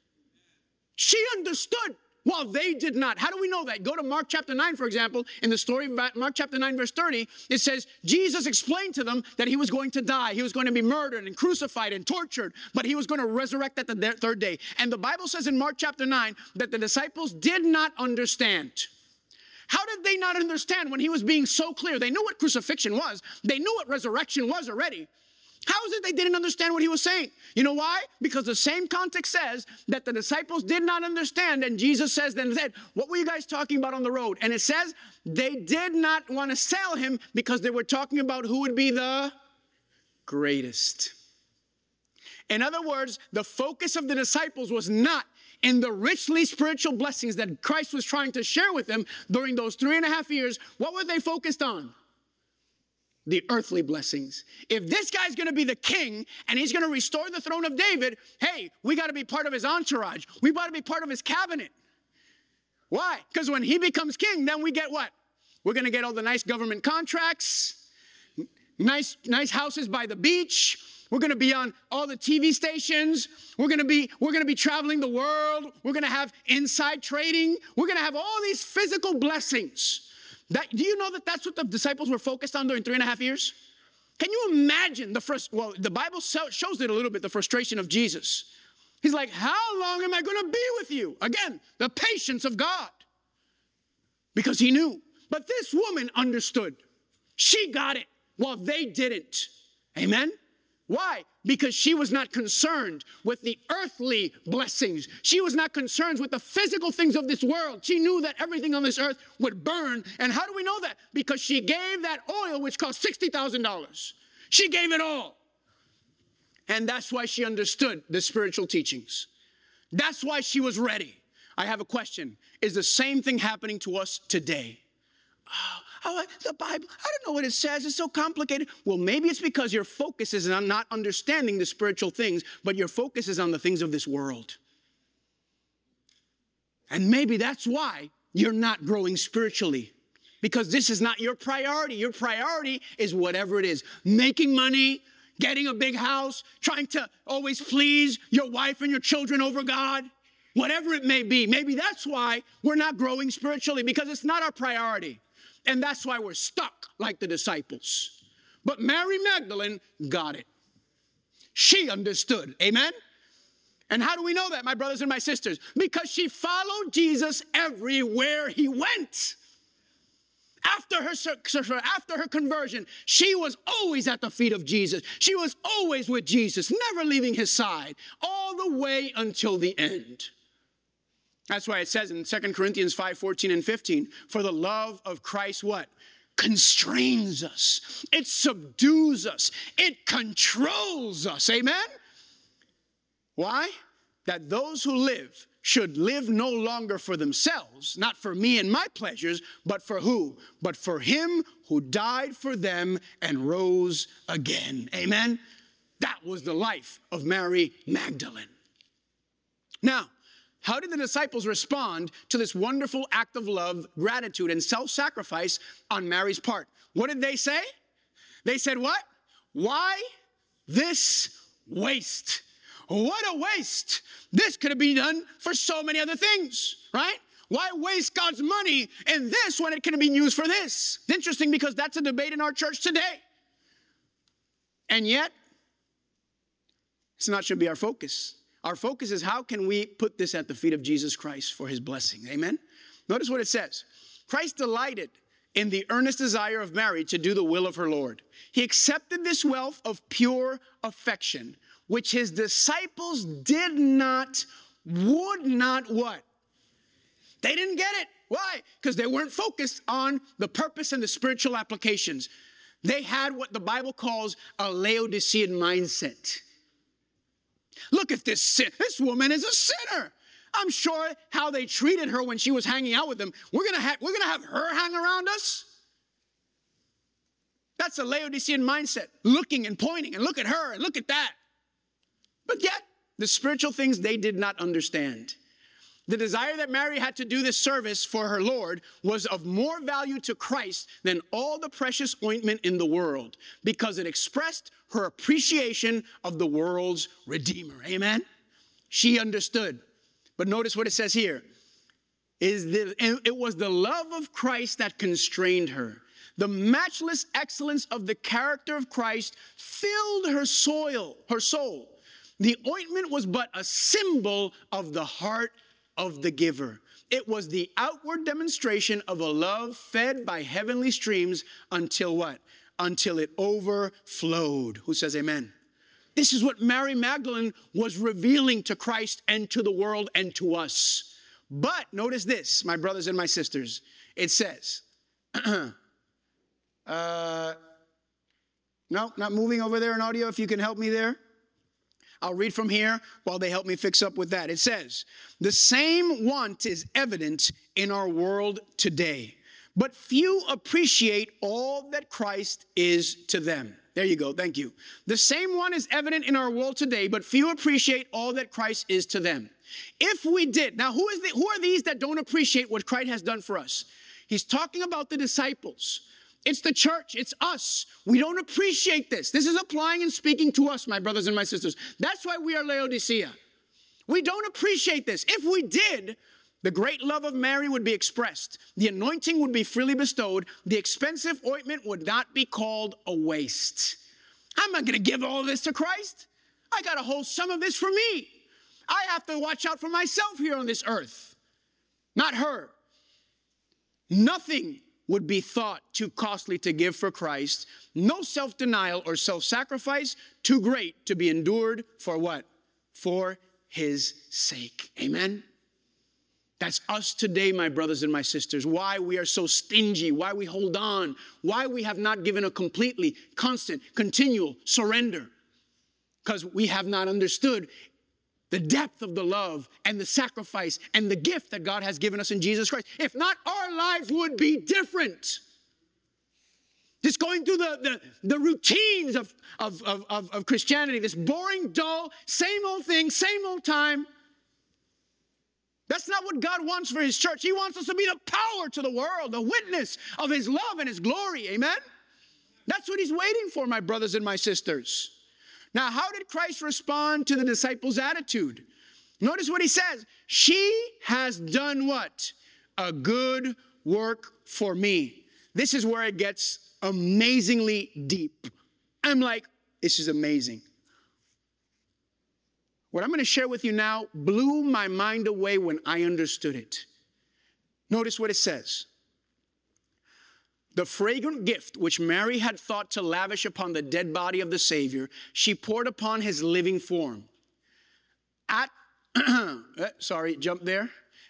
She understood while they did not. How do we know that? Go to Mark chapter nine, for example. In the story of Mark chapter nine, verse thirty, it says, Jesus explained to them that he was going to die. He was going to be murdered and crucified and tortured, but he was going to resurrect at the third day. And the Bible says in Mark chapter nine that the disciples did not understand. How did they not understand when he was being so clear? They knew what crucifixion was. They knew what resurrection was already. How is it they didn't understand what he was saying? You know why? Because the same context says that the disciples did not understand, and Jesus says then said, what were you guys talking about on the road? And it says they did not want to sell him because they were talking about who would be the greatest. In other words, the focus of the disciples was not in the richly spiritual blessings that Christ was trying to share with them during those three and a half years. What were they focused on? The earthly blessings. If this guy's going to be the king and he's going to restore the throne of David, hey, we got to be part of his entourage. We got to be part of his cabinet. Why? Because when he becomes king, then we get what? We're going to get all the nice government contracts, nice, nice houses by the beach. We're going to be on all the T V stations. We're going to be, we're going to be traveling the world. We're going to have inside trading. We're going to have all these physical blessings. That, do you know that that's what the disciples were focused on during three and a half years? Can you imagine the first, well, the Bible so, shows it a little bit, the frustration of Jesus. He's like, how long am I going to be with you? Again, the patience of God. Because he knew. But this woman understood. She got it while they didn't. Amen? Why? Because she was not concerned with the earthly blessings. She was not concerned with the physical things of this world. She knew that everything on this earth would burn. And how do we know that? Because she gave that oil, which cost sixty thousand dollars. She gave it all. And that's why she understood the spiritual teachings. That's why she was ready. I have a question. Is the same thing happening to us today? Oh, oh, the Bible, I don't know what it says. It's so complicated. Well, maybe it's because your focus is on not understanding the spiritual things, but your focus is on the things of this world. And maybe that's why you're not growing spiritually, because this is not your priority. Your priority is whatever it is. Making money, getting a big house, trying to always please your wife and your children over God. Whatever it may be. Maybe that's why we're not growing spiritually, because it's not our priority. And that's why we're stuck like the disciples. But Mary Magdalene got it. She understood. Amen? And how do we know that, my brothers and my sisters? Because she followed Jesus everywhere he went. After her, after her conversion, she was always at the feet of Jesus. She was always with Jesus, never leaving his side, all the way until the end. That's why it says in Second Corinthians five, fourteen and fifteen, for the love of Christ, what? Constrains us. It subdues us. It controls us. Amen? Why? That those who live should live no longer for themselves, not for me and my pleasures, but for who? But for him who died for them and rose again. Amen? That was the life of Mary Magdalene. Now, how did the disciples respond to this wonderful act of love, gratitude, and self-sacrifice on Mary's part? What did they say? They said what? Why this waste? What a waste. This could have been done for so many other things, right? Why waste God's money in this when it could have been used for this? It's interesting because that's a debate in our church today. And yet, it's not should be our focus. Our focus is how can we put this at the feet of Jesus Christ for his blessing. Amen? Notice what it says. Christ delighted in the earnest desire of Mary to do the will of her Lord. He accepted this wealth of pure affection, which his disciples did not, would not what? They didn't get it. Why? Because they weren't focused on the purpose and the spiritual applications. They had what the Bible calls a Laodicean mindset. Look at this sin. This woman is a sinner. I'm sure how they treated her when she was hanging out with them. We're gonna have, we're gonna have her hang around us? That's a Laodicean mindset. Looking and pointing and look at her and look at that. But yet, the spiritual things they did not understand. The desire that Mary had to do this service for her Lord was of more value to Christ than all the precious ointment in the world because it expressed her appreciation of the world's Redeemer. Amen? She understood. But notice what it says here. Is the, it was the love of Christ that constrained her. The matchless excellence of the character of Christ filled her soul, her soul. The ointment was but a symbol of the heart of the giver. It was the outward demonstration of a love fed by heavenly streams until what? Until it overflowed. Who says amen? This is what Mary Magdalene was revealing to Christ and to the world and to us. But notice this, my brothers and my sisters. It says, uh, no, not moving over there in audio, if you can help me there. I'll read from here while they help me fix up with that. It says, the same want is evident in our world today, but few appreciate all that Christ is to them. There you go. Thank you. The same one is evident in our world today, but few appreciate all that Christ is to them. If we did, now who is the, who are these that don't appreciate what Christ has done for us? He's talking about the disciples. It's the church. It's us. We don't appreciate this. This is applying and speaking to us, my brothers and my sisters. That's why we are Laodicea. We don't appreciate this. If we did, the great love of Mary would be expressed. The anointing would be freely bestowed. The expensive ointment would not be called a waste. I'm not going to give all this to Christ. I got to hold some of this for me. I have to watch out for myself here on this earth, not her. Nothing would be thought too costly to give for Christ. No self-denial or self-sacrifice too great to be endured for what? For his sake. Amen? That's us today, my brothers and my sisters. Why we are so stingy, why we hold on, why we have not given a completely constant, continual surrender. Because we have not understood the depth of the love and the sacrifice and the gift that God has given us in Jesus Christ. If not, our lives would be different. Just going through the, the, the routines of, of, of, of, of Christianity, this boring, dull, same old thing, same old time. That's not what God wants for his church. He wants us to be the power to the world, the witness of his love and his glory. Amen? That's what he's waiting for, my brothers and my sisters. Now, how did Christ respond to the disciples' attitude? Notice what he says. She has done what? A good work for me. This is where it gets amazingly deep. I'm like, this is amazing. What I'm going to share with you now blew my mind away when I understood it. Notice what it says. The fragrant gift which Mary had thought to lavish upon the dead body of the Savior, she poured upon his living form. At, sorry, jump there.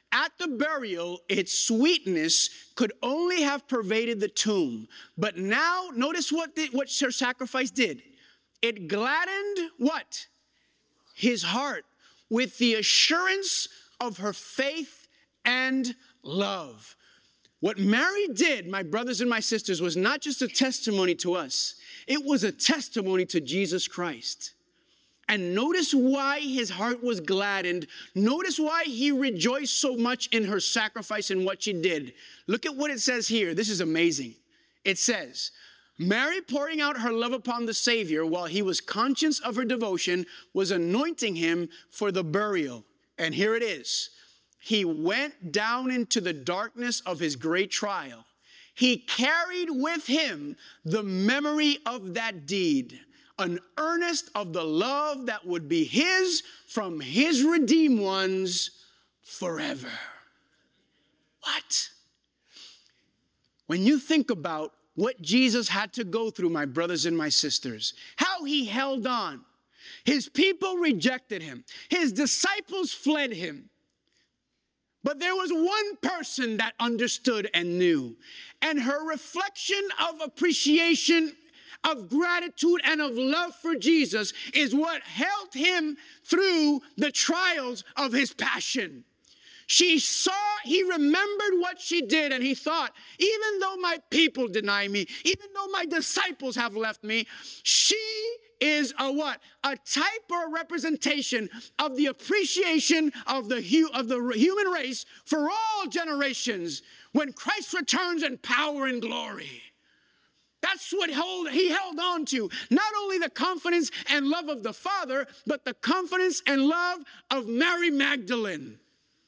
At the burial, its sweetness could only have pervaded the tomb. But now, notice what, the, what her sacrifice did. It gladdened what? His heart with the assurance of her faith and love. What Mary did, my brothers and my sisters, was not just a testimony to us. It was a testimony to Jesus Christ. And notice why his heart was gladdened. Notice why he rejoiced so much in her sacrifice and what she did. Look at what it says here. This is amazing. It says, Mary, pouring out her love upon the Savior while he was conscious of her devotion, was anointing him for the burial. And here it is. He went down into the darkness of his great trial. He carried with him the memory of that deed, an earnest of the love that would be his from his redeemed ones forever. What? When you think about what Jesus had to go through, my brothers and my sisters, how he held on. His people rejected him. His disciples fled him. But there was one person that understood and knew. And her reflection of appreciation, of gratitude, and of love for Jesus is what held him through the trials of his passion. She saw, he remembered what she did, and he thought, even though my people deny me, even though my disciples have left me, she is a what? A type or a representation of the appreciation of the, hu- of the human race for all generations when Christ returns in power and glory. That's what hold, he held on to. Not only the confidence and love of the Father, but the confidence and love of Mary Magdalene.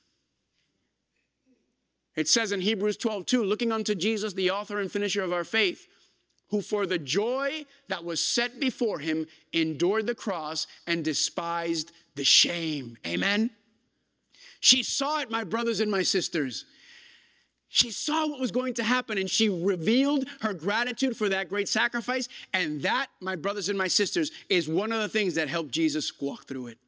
It says in Hebrews twelve two, looking unto Jesus, the author and finisher of our faith, who for the joy that was set before him endured the cross and despised the shame. Amen? She saw it, my brothers and my sisters. She saw what was going to happen, and she revealed her gratitude for that great sacrifice. And that, my brothers and my sisters, is one of the things that helped Jesus walk through it.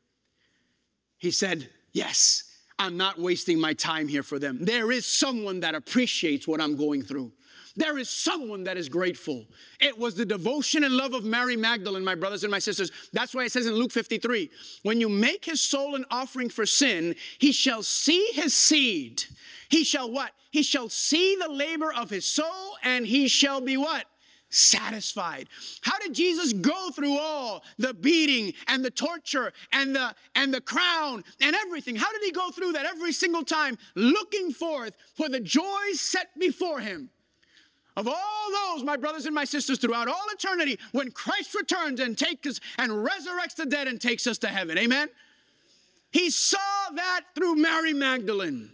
He said, yes, I'm not wasting my time here for them. There is someone that appreciates what I'm going through. There is someone that is grateful. It was the devotion and love of Mary Magdalene, my brothers and my sisters. That's why it says in Luke fifty-three, when you make his soul an offering for sin, he shall see his seed. He shall what? He shall see the labor of his soul, and he shall be what? Satisfied. How did Jesus go through all the beating and the torture and the and the crown and everything? How did he go through that every single time, looking forth for the joys set before him? Of all those, my brothers and my sisters, throughout all eternity, when Christ returns and takes us and resurrects the dead and takes us to heaven. Amen? He saw that through Mary Magdalene.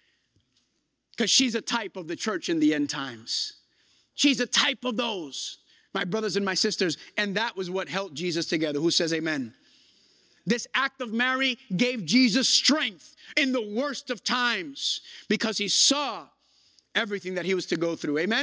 Because she's a type of the church in the end times. She's a type of those, my brothers and my sisters. And that was what held Jesus together. Who says amen? This act of Mary gave Jesus strength in the worst of times because he saw everything that he was to go through. Amen?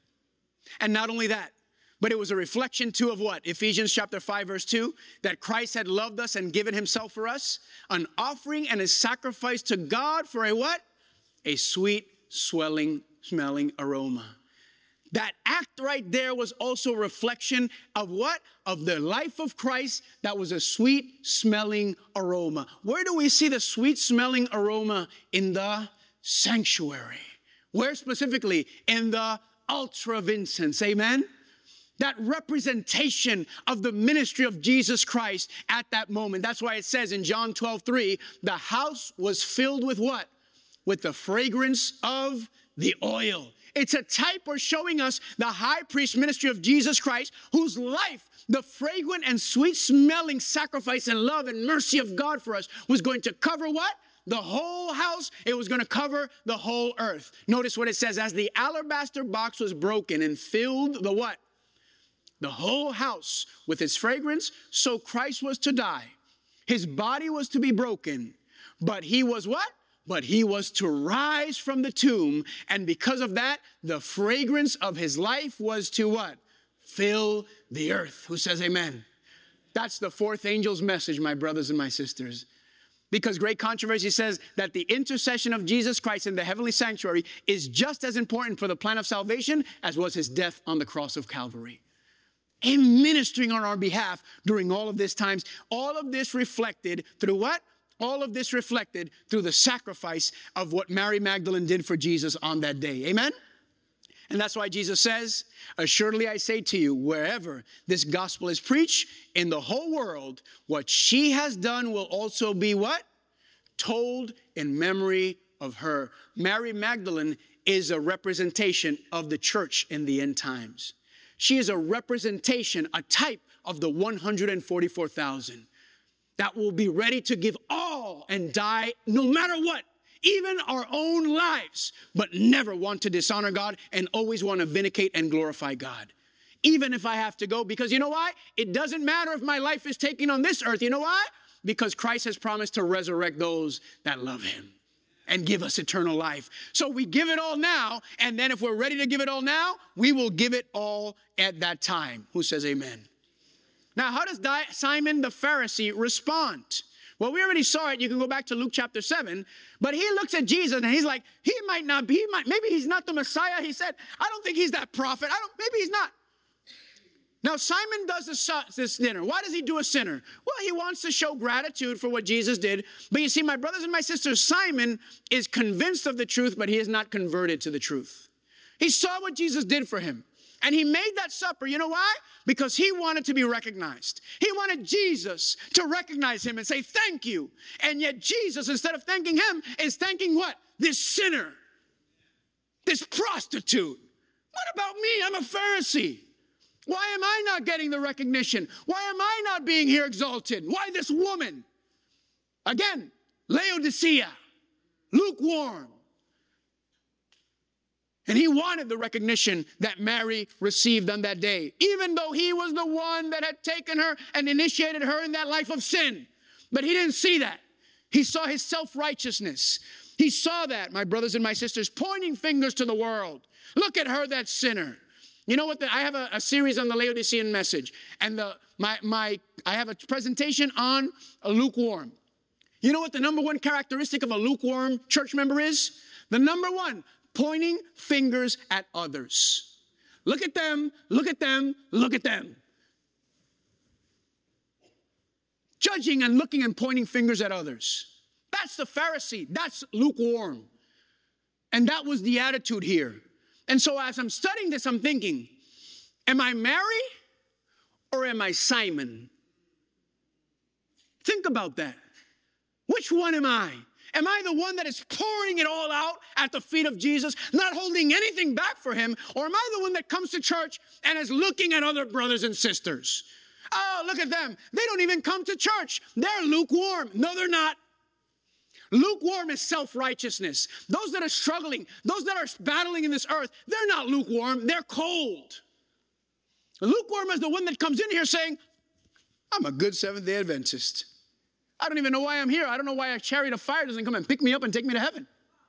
And not only that, but it was a reflection too of what? Ephesians chapter five, verse two, that Christ had loved us and given himself for us, an offering and a sacrifice to God for a what? A sweet, swelling, smelling aroma. That act right there was also a reflection of what? Of the life of Christ that was a sweet smelling aroma. Where do we see the sweet smelling aroma? In the sanctuary. Where specifically? In the altar of incense. Amen? That representation of the ministry of Jesus Christ at that moment. That's why it says in John twelve three, the house was filled with what? With the fragrance of the oil. It's a type or showing us the high priest ministry of Jesus Christ, whose life, the fragrant and sweet smelling sacrifice and love and mercy of God for us, was going to cover what? The whole house. It was going to cover the whole earth. Notice what it says. As the alabaster box was broken and filled the what? The whole house with its fragrance, so Christ was to die. His body was to be broken, but he was what? But he was to rise from the tomb, and because of that, the fragrance of his life was to what? Fill the earth. Who says amen? That's the fourth angel's message, my brothers and my sisters. Because great controversy says that the intercession of Jesus Christ in the heavenly sanctuary is just as important for the plan of salvation as was his death on the cross of Calvary. And ministering on our behalf during all of this times, all of this reflected through what? All of this reflected through the sacrifice of what Mary Magdalene did for Jesus on that day. Amen? And that's why Jesus says, assuredly I say to you, wherever this gospel is preached in the whole world, what she has done will also be what? Told in memory of her. Mary Magdalene is a representation of the church in the end times. She is a representation, a type of the one hundred forty-four thousand that will be ready to give all and die no matter what. Even our own lives, but never want to dishonor God and always want to vindicate and glorify God. Even if I have to go, because you know why? It doesn't matter if my life is taken on this earth. You know why? Because Christ has promised to resurrect those that love him and give us eternal life. So we give it all now, and then if we're ready to give it all now, we will give it all at that time. Who says amen? Now, how does Simon the Pharisee respond? Well, we already saw it. You can go back to Luke chapter seven. But he looks at Jesus and he's like, he might not be, he might, maybe he's not the Messiah. He said, I don't think he's that prophet. I don't, maybe he's not. Now, Simon does this, this dinner. Why does he do a sinner? Well, he wants to show gratitude for what Jesus did. But you see, my brothers and my sisters, Simon is convinced of the truth, but he is not converted to the truth. He saw what Jesus did for him. And he made that supper. You know why? Because he wanted to be recognized. He wanted Jesus to recognize him and say, thank you. And yet Jesus, instead of thanking him, is thanking what? This sinner. This prostitute. What about me? I'm a Pharisee. Why am I not getting the recognition? Why am I not being here exalted? Why this woman? Again, Laodicea, lukewarm. And he wanted the recognition that Mary received on that day, even though he was the one that had taken her and initiated her in that life of sin. But he didn't see that. He saw his self-righteousness. He saw that, my brothers and my sisters, pointing fingers to the world. Look at her, that sinner. You know what? The, I have a, a series on the Laodicean message. And the, my, my, I have a presentation on a lukewarm. You know what the number one characteristic of a lukewarm church member is? The number one, pointing fingers at others. Look at them, look at them, look at them. Judging and looking and pointing fingers at others. That's the Pharisee. That's lukewarm. And that was the attitude here. And so as I'm studying this, I'm thinking, am I Mary or am I Simon? Think about that. Which one am I? Am I the one that is pouring it all out at the feet of Jesus, not holding anything back for him? Or am I the one that comes to church and is looking at other brothers and sisters? Oh, look at them. They don't even come to church. They're lukewarm. No, they're not. Lukewarm is self-righteousness. Those that are struggling, those that are battling in this earth, they're not lukewarm. They're cold. Lukewarm is the one that comes in here saying, I'm a good Seventh-day Adventist. I don't even know why I'm here. I don't know why a chariot of fire doesn't come and pick me up and take me to heaven.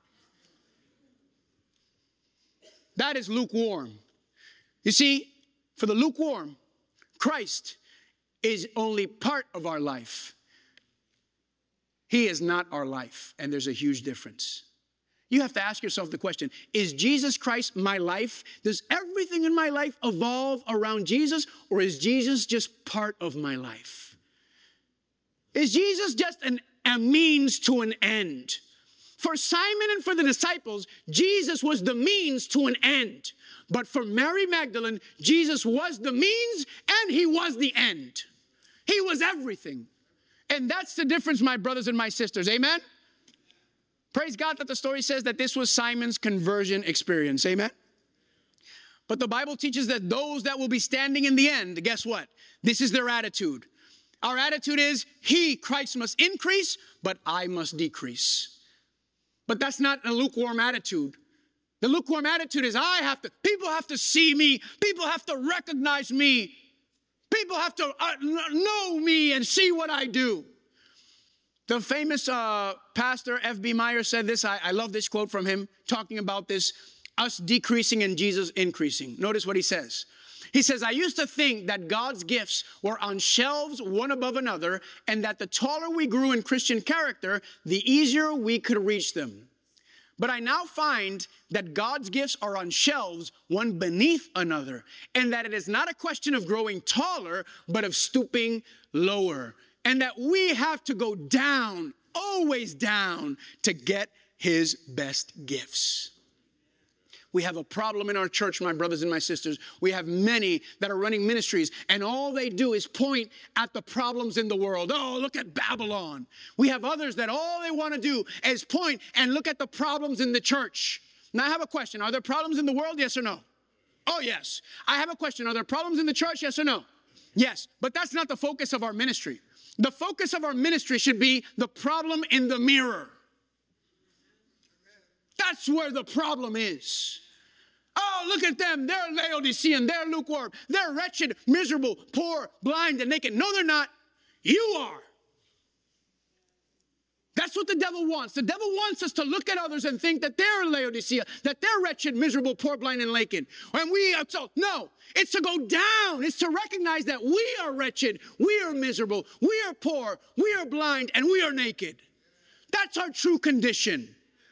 That is lukewarm. You see, for the lukewarm, Christ is only part of our life. He is not our life, and there's a huge difference. You have to ask yourself the question, is Jesus Christ my life? Does everything in my life evolve around Jesus, or is Jesus just part of my life? Is Jesus just an, a means to an end? For Simon and for the disciples, Jesus was the means to an end. But for Mary Magdalene, Jesus was the means and he was the end. He was everything. And that's the difference, my brothers and my sisters. Amen? Praise God that the story says that this was Simon's conversion experience. Amen? But the Bible teaches that those that will be standing in the end, guess what? This is their attitude. Our attitude is, he, Christ, must increase, but I must decrease. But that's not a lukewarm attitude. The lukewarm attitude is, I have to, people have to see me. People have to recognize me. People have to uh, know me and see what I do. The famous uh, pastor F B Meyer said this. I, I love this quote from him talking about this. us decreasing and Jesus increasing. Notice what he says. He says, I used to think that God's gifts were on shelves one above another, and that the taller we grew in Christian character, the easier we could reach them. But I now find that God's gifts are on shelves one beneath another, and that it is not a question of growing taller, but of stooping lower, and that we have to go down, always down, to get his best gifts. We have a problem in our church, my brothers and my sisters. We have many that are running ministries, and all they do is point at the problems in the world. Oh, look at Babylon. We have others that all they want to do is point and look at the problems in the church. Now, I have a question. Are there problems in the world? Yes or no? Oh, yes. I have a question. Are there problems in the church? Yes or no? Yes. But that's not the focus of our ministry. The focus of our ministry should be the problem in the mirror. That's where the problem is. Oh, look at them. They're Laodicean. They're lukewarm. They're wretched, miserable, poor, blind, and naked. No, they're not. You are. That's what the devil wants. The devil wants us to look at others and think that they're Laodicea, that they're wretched, miserable, poor, blind, and naked. And we are so, no, it's to go down. It's to recognize that we are wretched, we are miserable, we are poor, we are blind, and we are naked. That's our true condition.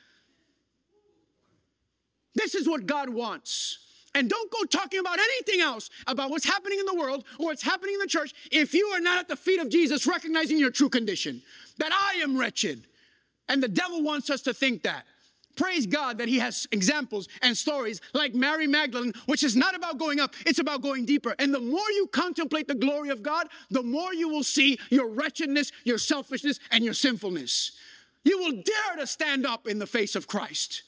This is what God wants. And don't go talking about anything else about what's happening in the world or what's happening in the church if you are not at the feet of Jesus recognizing your true condition, that I am wretched. And the devil wants us to think that. Praise God that he has examples and stories like Mary Magdalene, which is not about going up, it's about going deeper. And the more you contemplate the glory of God, the more you will see your wretchedness, your selfishness, and your sinfulness. You will dare to stand up in the face of Christ,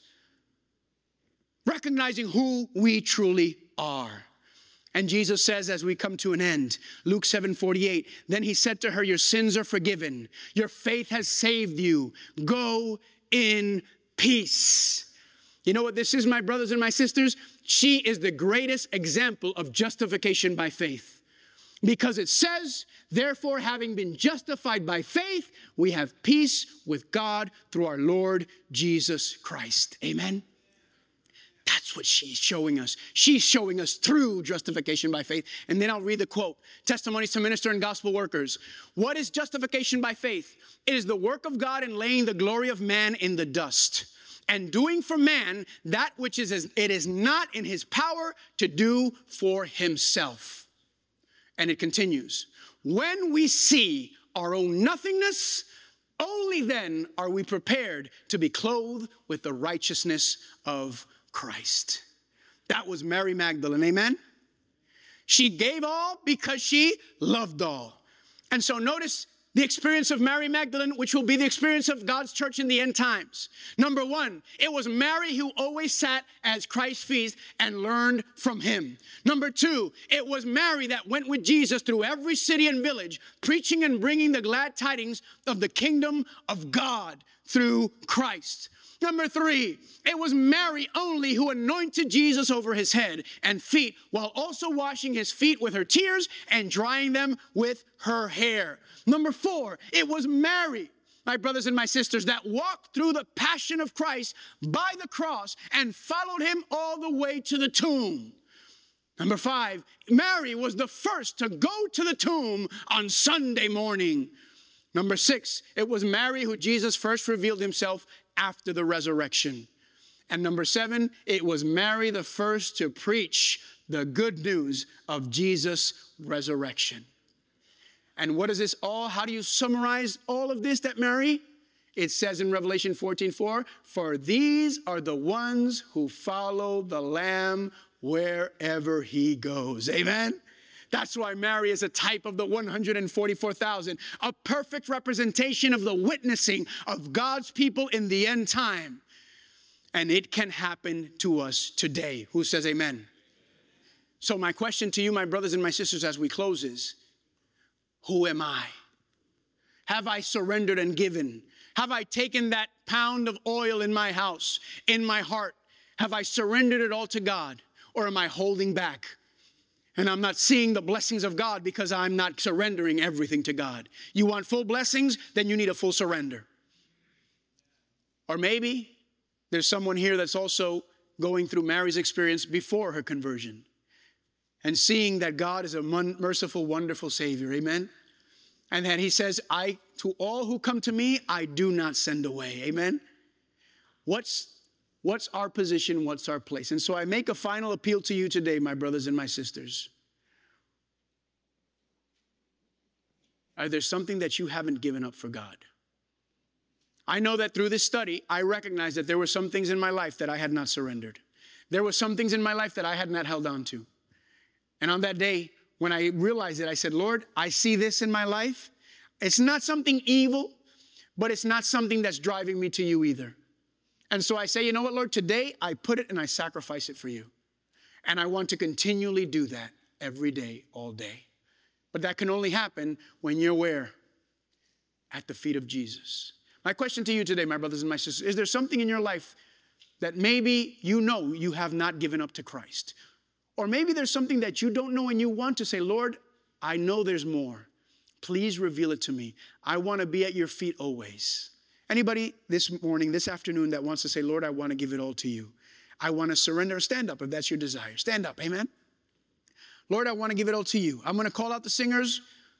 recognizing who we truly are. And Jesus says, as we come to an end, Luke seven forty-eight, then he said to her, your sins are forgiven. Your faith has saved you. Go in peace. You know what this is, my brothers and my sisters? She is the greatest example of justification by faith. Because it says, therefore, having been justified by faith, we have peace with God through our Lord Jesus Christ. Amen. That's what she's showing us. She's showing us through justification by faith. And then I'll read the quote. Testimonies to Minister and Gospel Workers. What is justification by faith? It is the work of God in laying the glory of man in the dust and doing for man that which is as it is not in his power to do for himself. And it continues. When we see our own nothingness, only then are we prepared to be clothed with the righteousness of Christ. That was Mary Magdalene, amen? She gave all because she loved all. And so notice the experience of Mary Magdalene, which will be the experience of God's church in the end times. Number one, it was Mary who always sat at Christ's feet and learned from him. Number two, it was Mary that went with Jesus through every city and village, preaching and bringing the glad tidings of the kingdom of God through Christ. Number three, it was Mary only who anointed Jesus over his head and feet while also washing his feet with her tears and drying them with her hair. Number four, it was Mary, my brothers and my sisters, that walked through the passion of Christ by the cross and followed him all the way to the tomb. Number five, Mary was the first to go to the tomb on Sunday morning. Number six, it was Mary who Jesus first revealed himself after the resurrection. And number seven, it was Mary the first to preach the good news of Jesus' resurrection. And what is this all? How do you summarize all of this that Mary? It says in Revelation fourteen four, for these are the ones who follow the Lamb wherever he goes. Amen? That's why Mary is a type of the one hundred forty-four thousand, a perfect representation of the witnessing of God's people in the end time. And it can happen to us today. Who says amen? So my question to you, my brothers and my sisters, as we close is, who am I? Have I surrendered and given? Have I taken that pound of oil in my house, in my heart? Have I surrendered it all to God? Or am I holding back? And I'm not seeing the blessings of God because I'm not surrendering everything to God. You want full blessings? Then you need a full surrender. Or maybe there's someone here that's also going through Mary's experience before her conversion and seeing that God is a merciful, wonderful Savior. Amen. And that he says, I, to all who come to me, I do not send away. Amen. What's, what's our position? What's our place? And so I make a final appeal to you today, my brothers and my sisters. Are there something that you haven't given up for God? I know that through this study, I recognize that there were some things in my life that I had not surrendered. There were some things in my life that I had not held on to. And on that day, when I realized it, I said, Lord, I see this in my life. It's not something evil, but it's not something that's driving me to you either. And so I say, you know what, Lord, today I put it and I sacrifice it for you. And I want to continually do that every day, all day. But that can only happen when you're where? At the feet of Jesus. My question to you today, my brothers and my sisters, is there something in your life that maybe you know you have not given up to Christ? Or maybe there's something that you don't know and you want to say, Lord, I know there's more. Please reveal it to me. I want to be at your feet always. Anybody this morning, this afternoon that wants to say, Lord, I want to give it all to you. I want to surrender. Stand up if that's your desire. Stand up. Amen. Lord, I want to give it all to you. I'm going to call out the singers.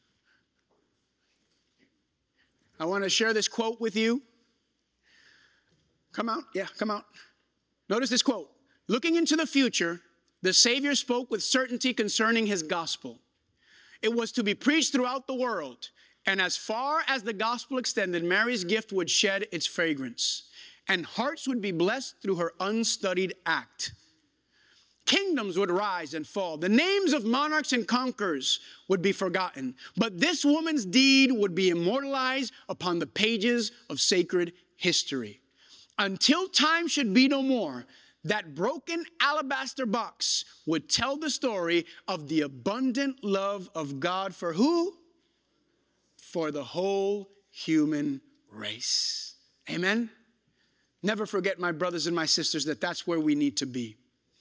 I want to share this quote with you. Come out. Yeah, come out. Notice this quote. Looking into the future, the Savior spoke with certainty concerning his gospel. It was to be preached throughout the world. And as far as the gospel extended, Mary's gift would shed its fragrance. And hearts would be blessed through her unstudied act. Kingdoms would rise and fall. The names of monarchs and conquerors would be forgotten. But this woman's deed would be immortalized upon the pages of sacred history. Until time should be no more, that broken alabaster box would tell the story of the abundant love of God for who? For the whole human race. Amen? Never forget, my brothers and my sisters, that that's where we need to be.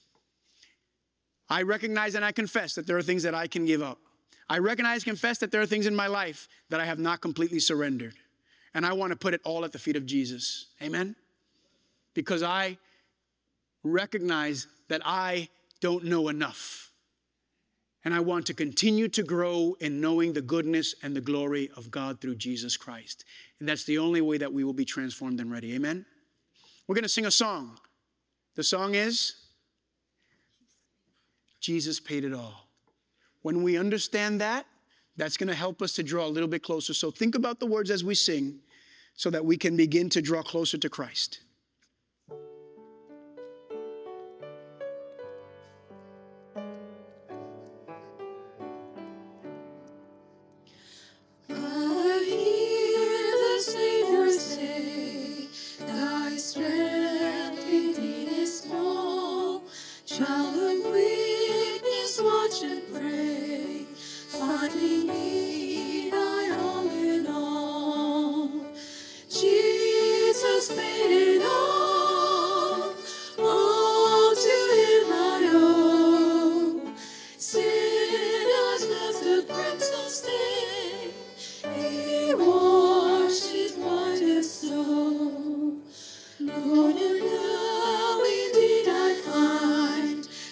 I recognize and I confess that there are things that I can give up. I recognize and confess that there are things in my life that I have not completely surrendered. And I want to put it all at the feet of Jesus. Amen? Because I recognize that I don't know enough. And I want to continue to grow in knowing the goodness and the glory of God through Jesus Christ. And that's the only way that we will be transformed and ready. Amen? We're going to sing a song. The song is Jesus Paid It All. When we understand that, that's going to help us to draw a little bit closer. So think about the words as we sing so that we can begin to draw closer to Christ. Lord, and now indeed I find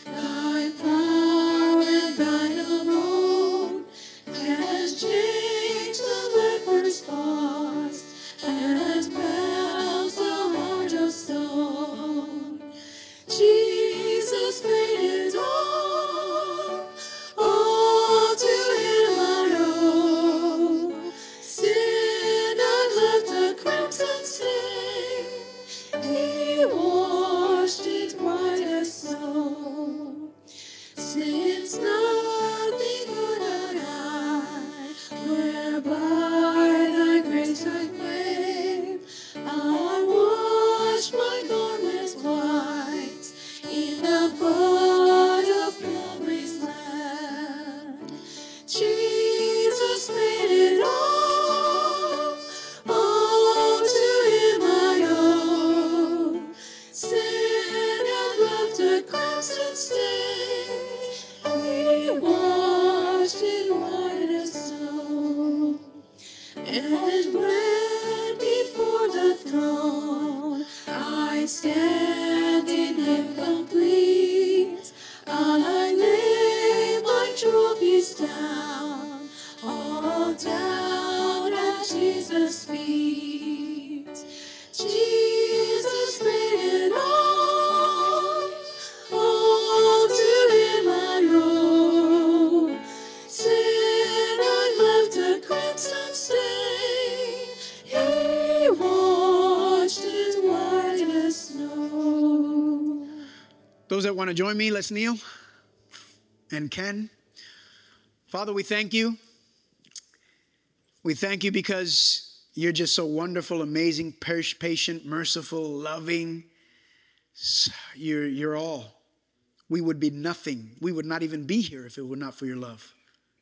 that want to join me, let's kneel. And Ken. Father, we thank you. We thank you because you're just so wonderful, amazing, patient, merciful, loving. You're, you're all. We would be nothing. We would not even be here if it were not for your love.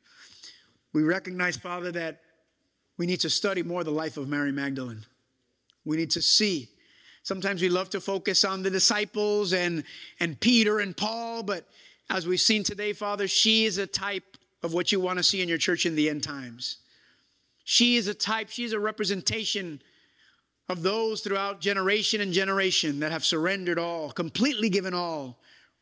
We recognize, Father, that we need to study more the life of Mary Magdalene. We need to see. Sometimes we love to focus on the disciples and, and Peter and Paul, but as we've seen today, Father, she is a type of what you want to see in your church in the end times. She is a type, she is a representation of those throughout generation and generation that have surrendered all, completely given all.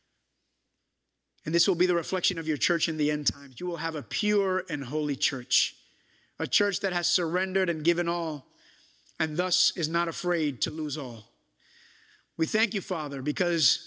And this will be the reflection of your church in the end times. You will have a pure and holy church, a church that has surrendered and given all, and thus is not afraid to lose all. We thank you, Father, because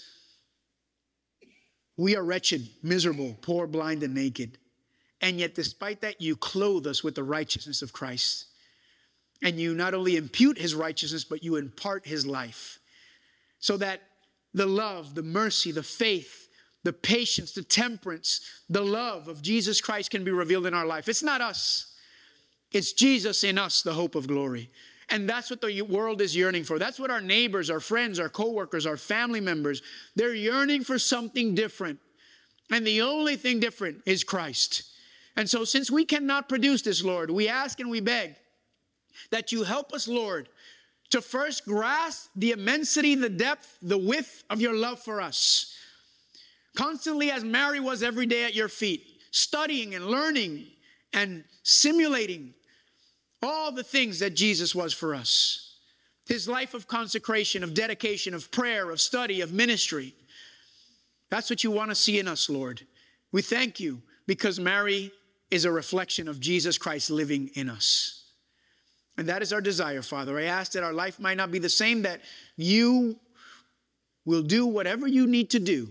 we are wretched, miserable, poor, blind, and naked. And yet, despite that, you clothe us with the righteousness of Christ. And you not only impute his righteousness, but you impart his life. So that the love, the mercy, the faith, the patience, the temperance, the love of Jesus Christ can be revealed in our life. It's not us. It's Jesus in us, the hope of glory. And that's what the world is yearning for. That's what our neighbors, our friends, our coworkers, our family members, they're yearning for something different. And the only thing different is Christ. And so since we cannot produce this, Lord, we ask and we beg that you help us, Lord, to first grasp the immensity, the depth, the width of your love for us. Constantly, as Mary was every day at your feet, studying and learning and simulating all the things that Jesus was for us. His life of consecration, of dedication, of prayer, of study, of ministry. That's what you want to see in us, Lord. We thank you because Mary is a reflection of Jesus Christ living in us. And that is our desire, Father. I ask that our life might not be the same, that you will do whatever you need to do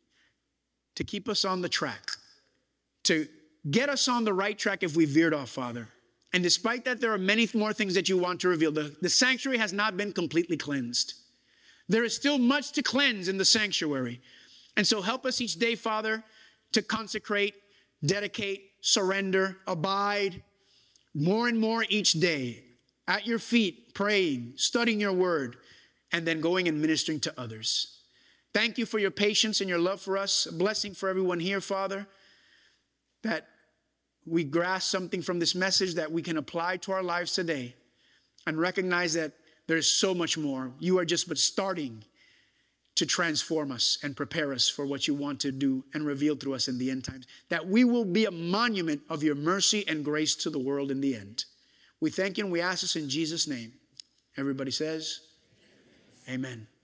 to keep us on the track, to get us on the right track if we veered off, Father. And despite that, there are many more things that you want to reveal. The, the sanctuary has not been completely cleansed. There is still much to cleanse in the sanctuary. And so help us each day, Father, to consecrate, dedicate, surrender, abide more and more each day at your feet, praying, studying your word, and then going and ministering to others. Thank you for your patience and your love for us. A blessing for everyone here, Father, that we grasp something from this message that we can apply to our lives today and recognize that there's so much more. You are just but starting to transform us and prepare us for what you want to do and reveal through us in the end times, that we will be a monument of your mercy and grace to the world in the end. We thank you and we ask this in Jesus' name. Everybody says, amen.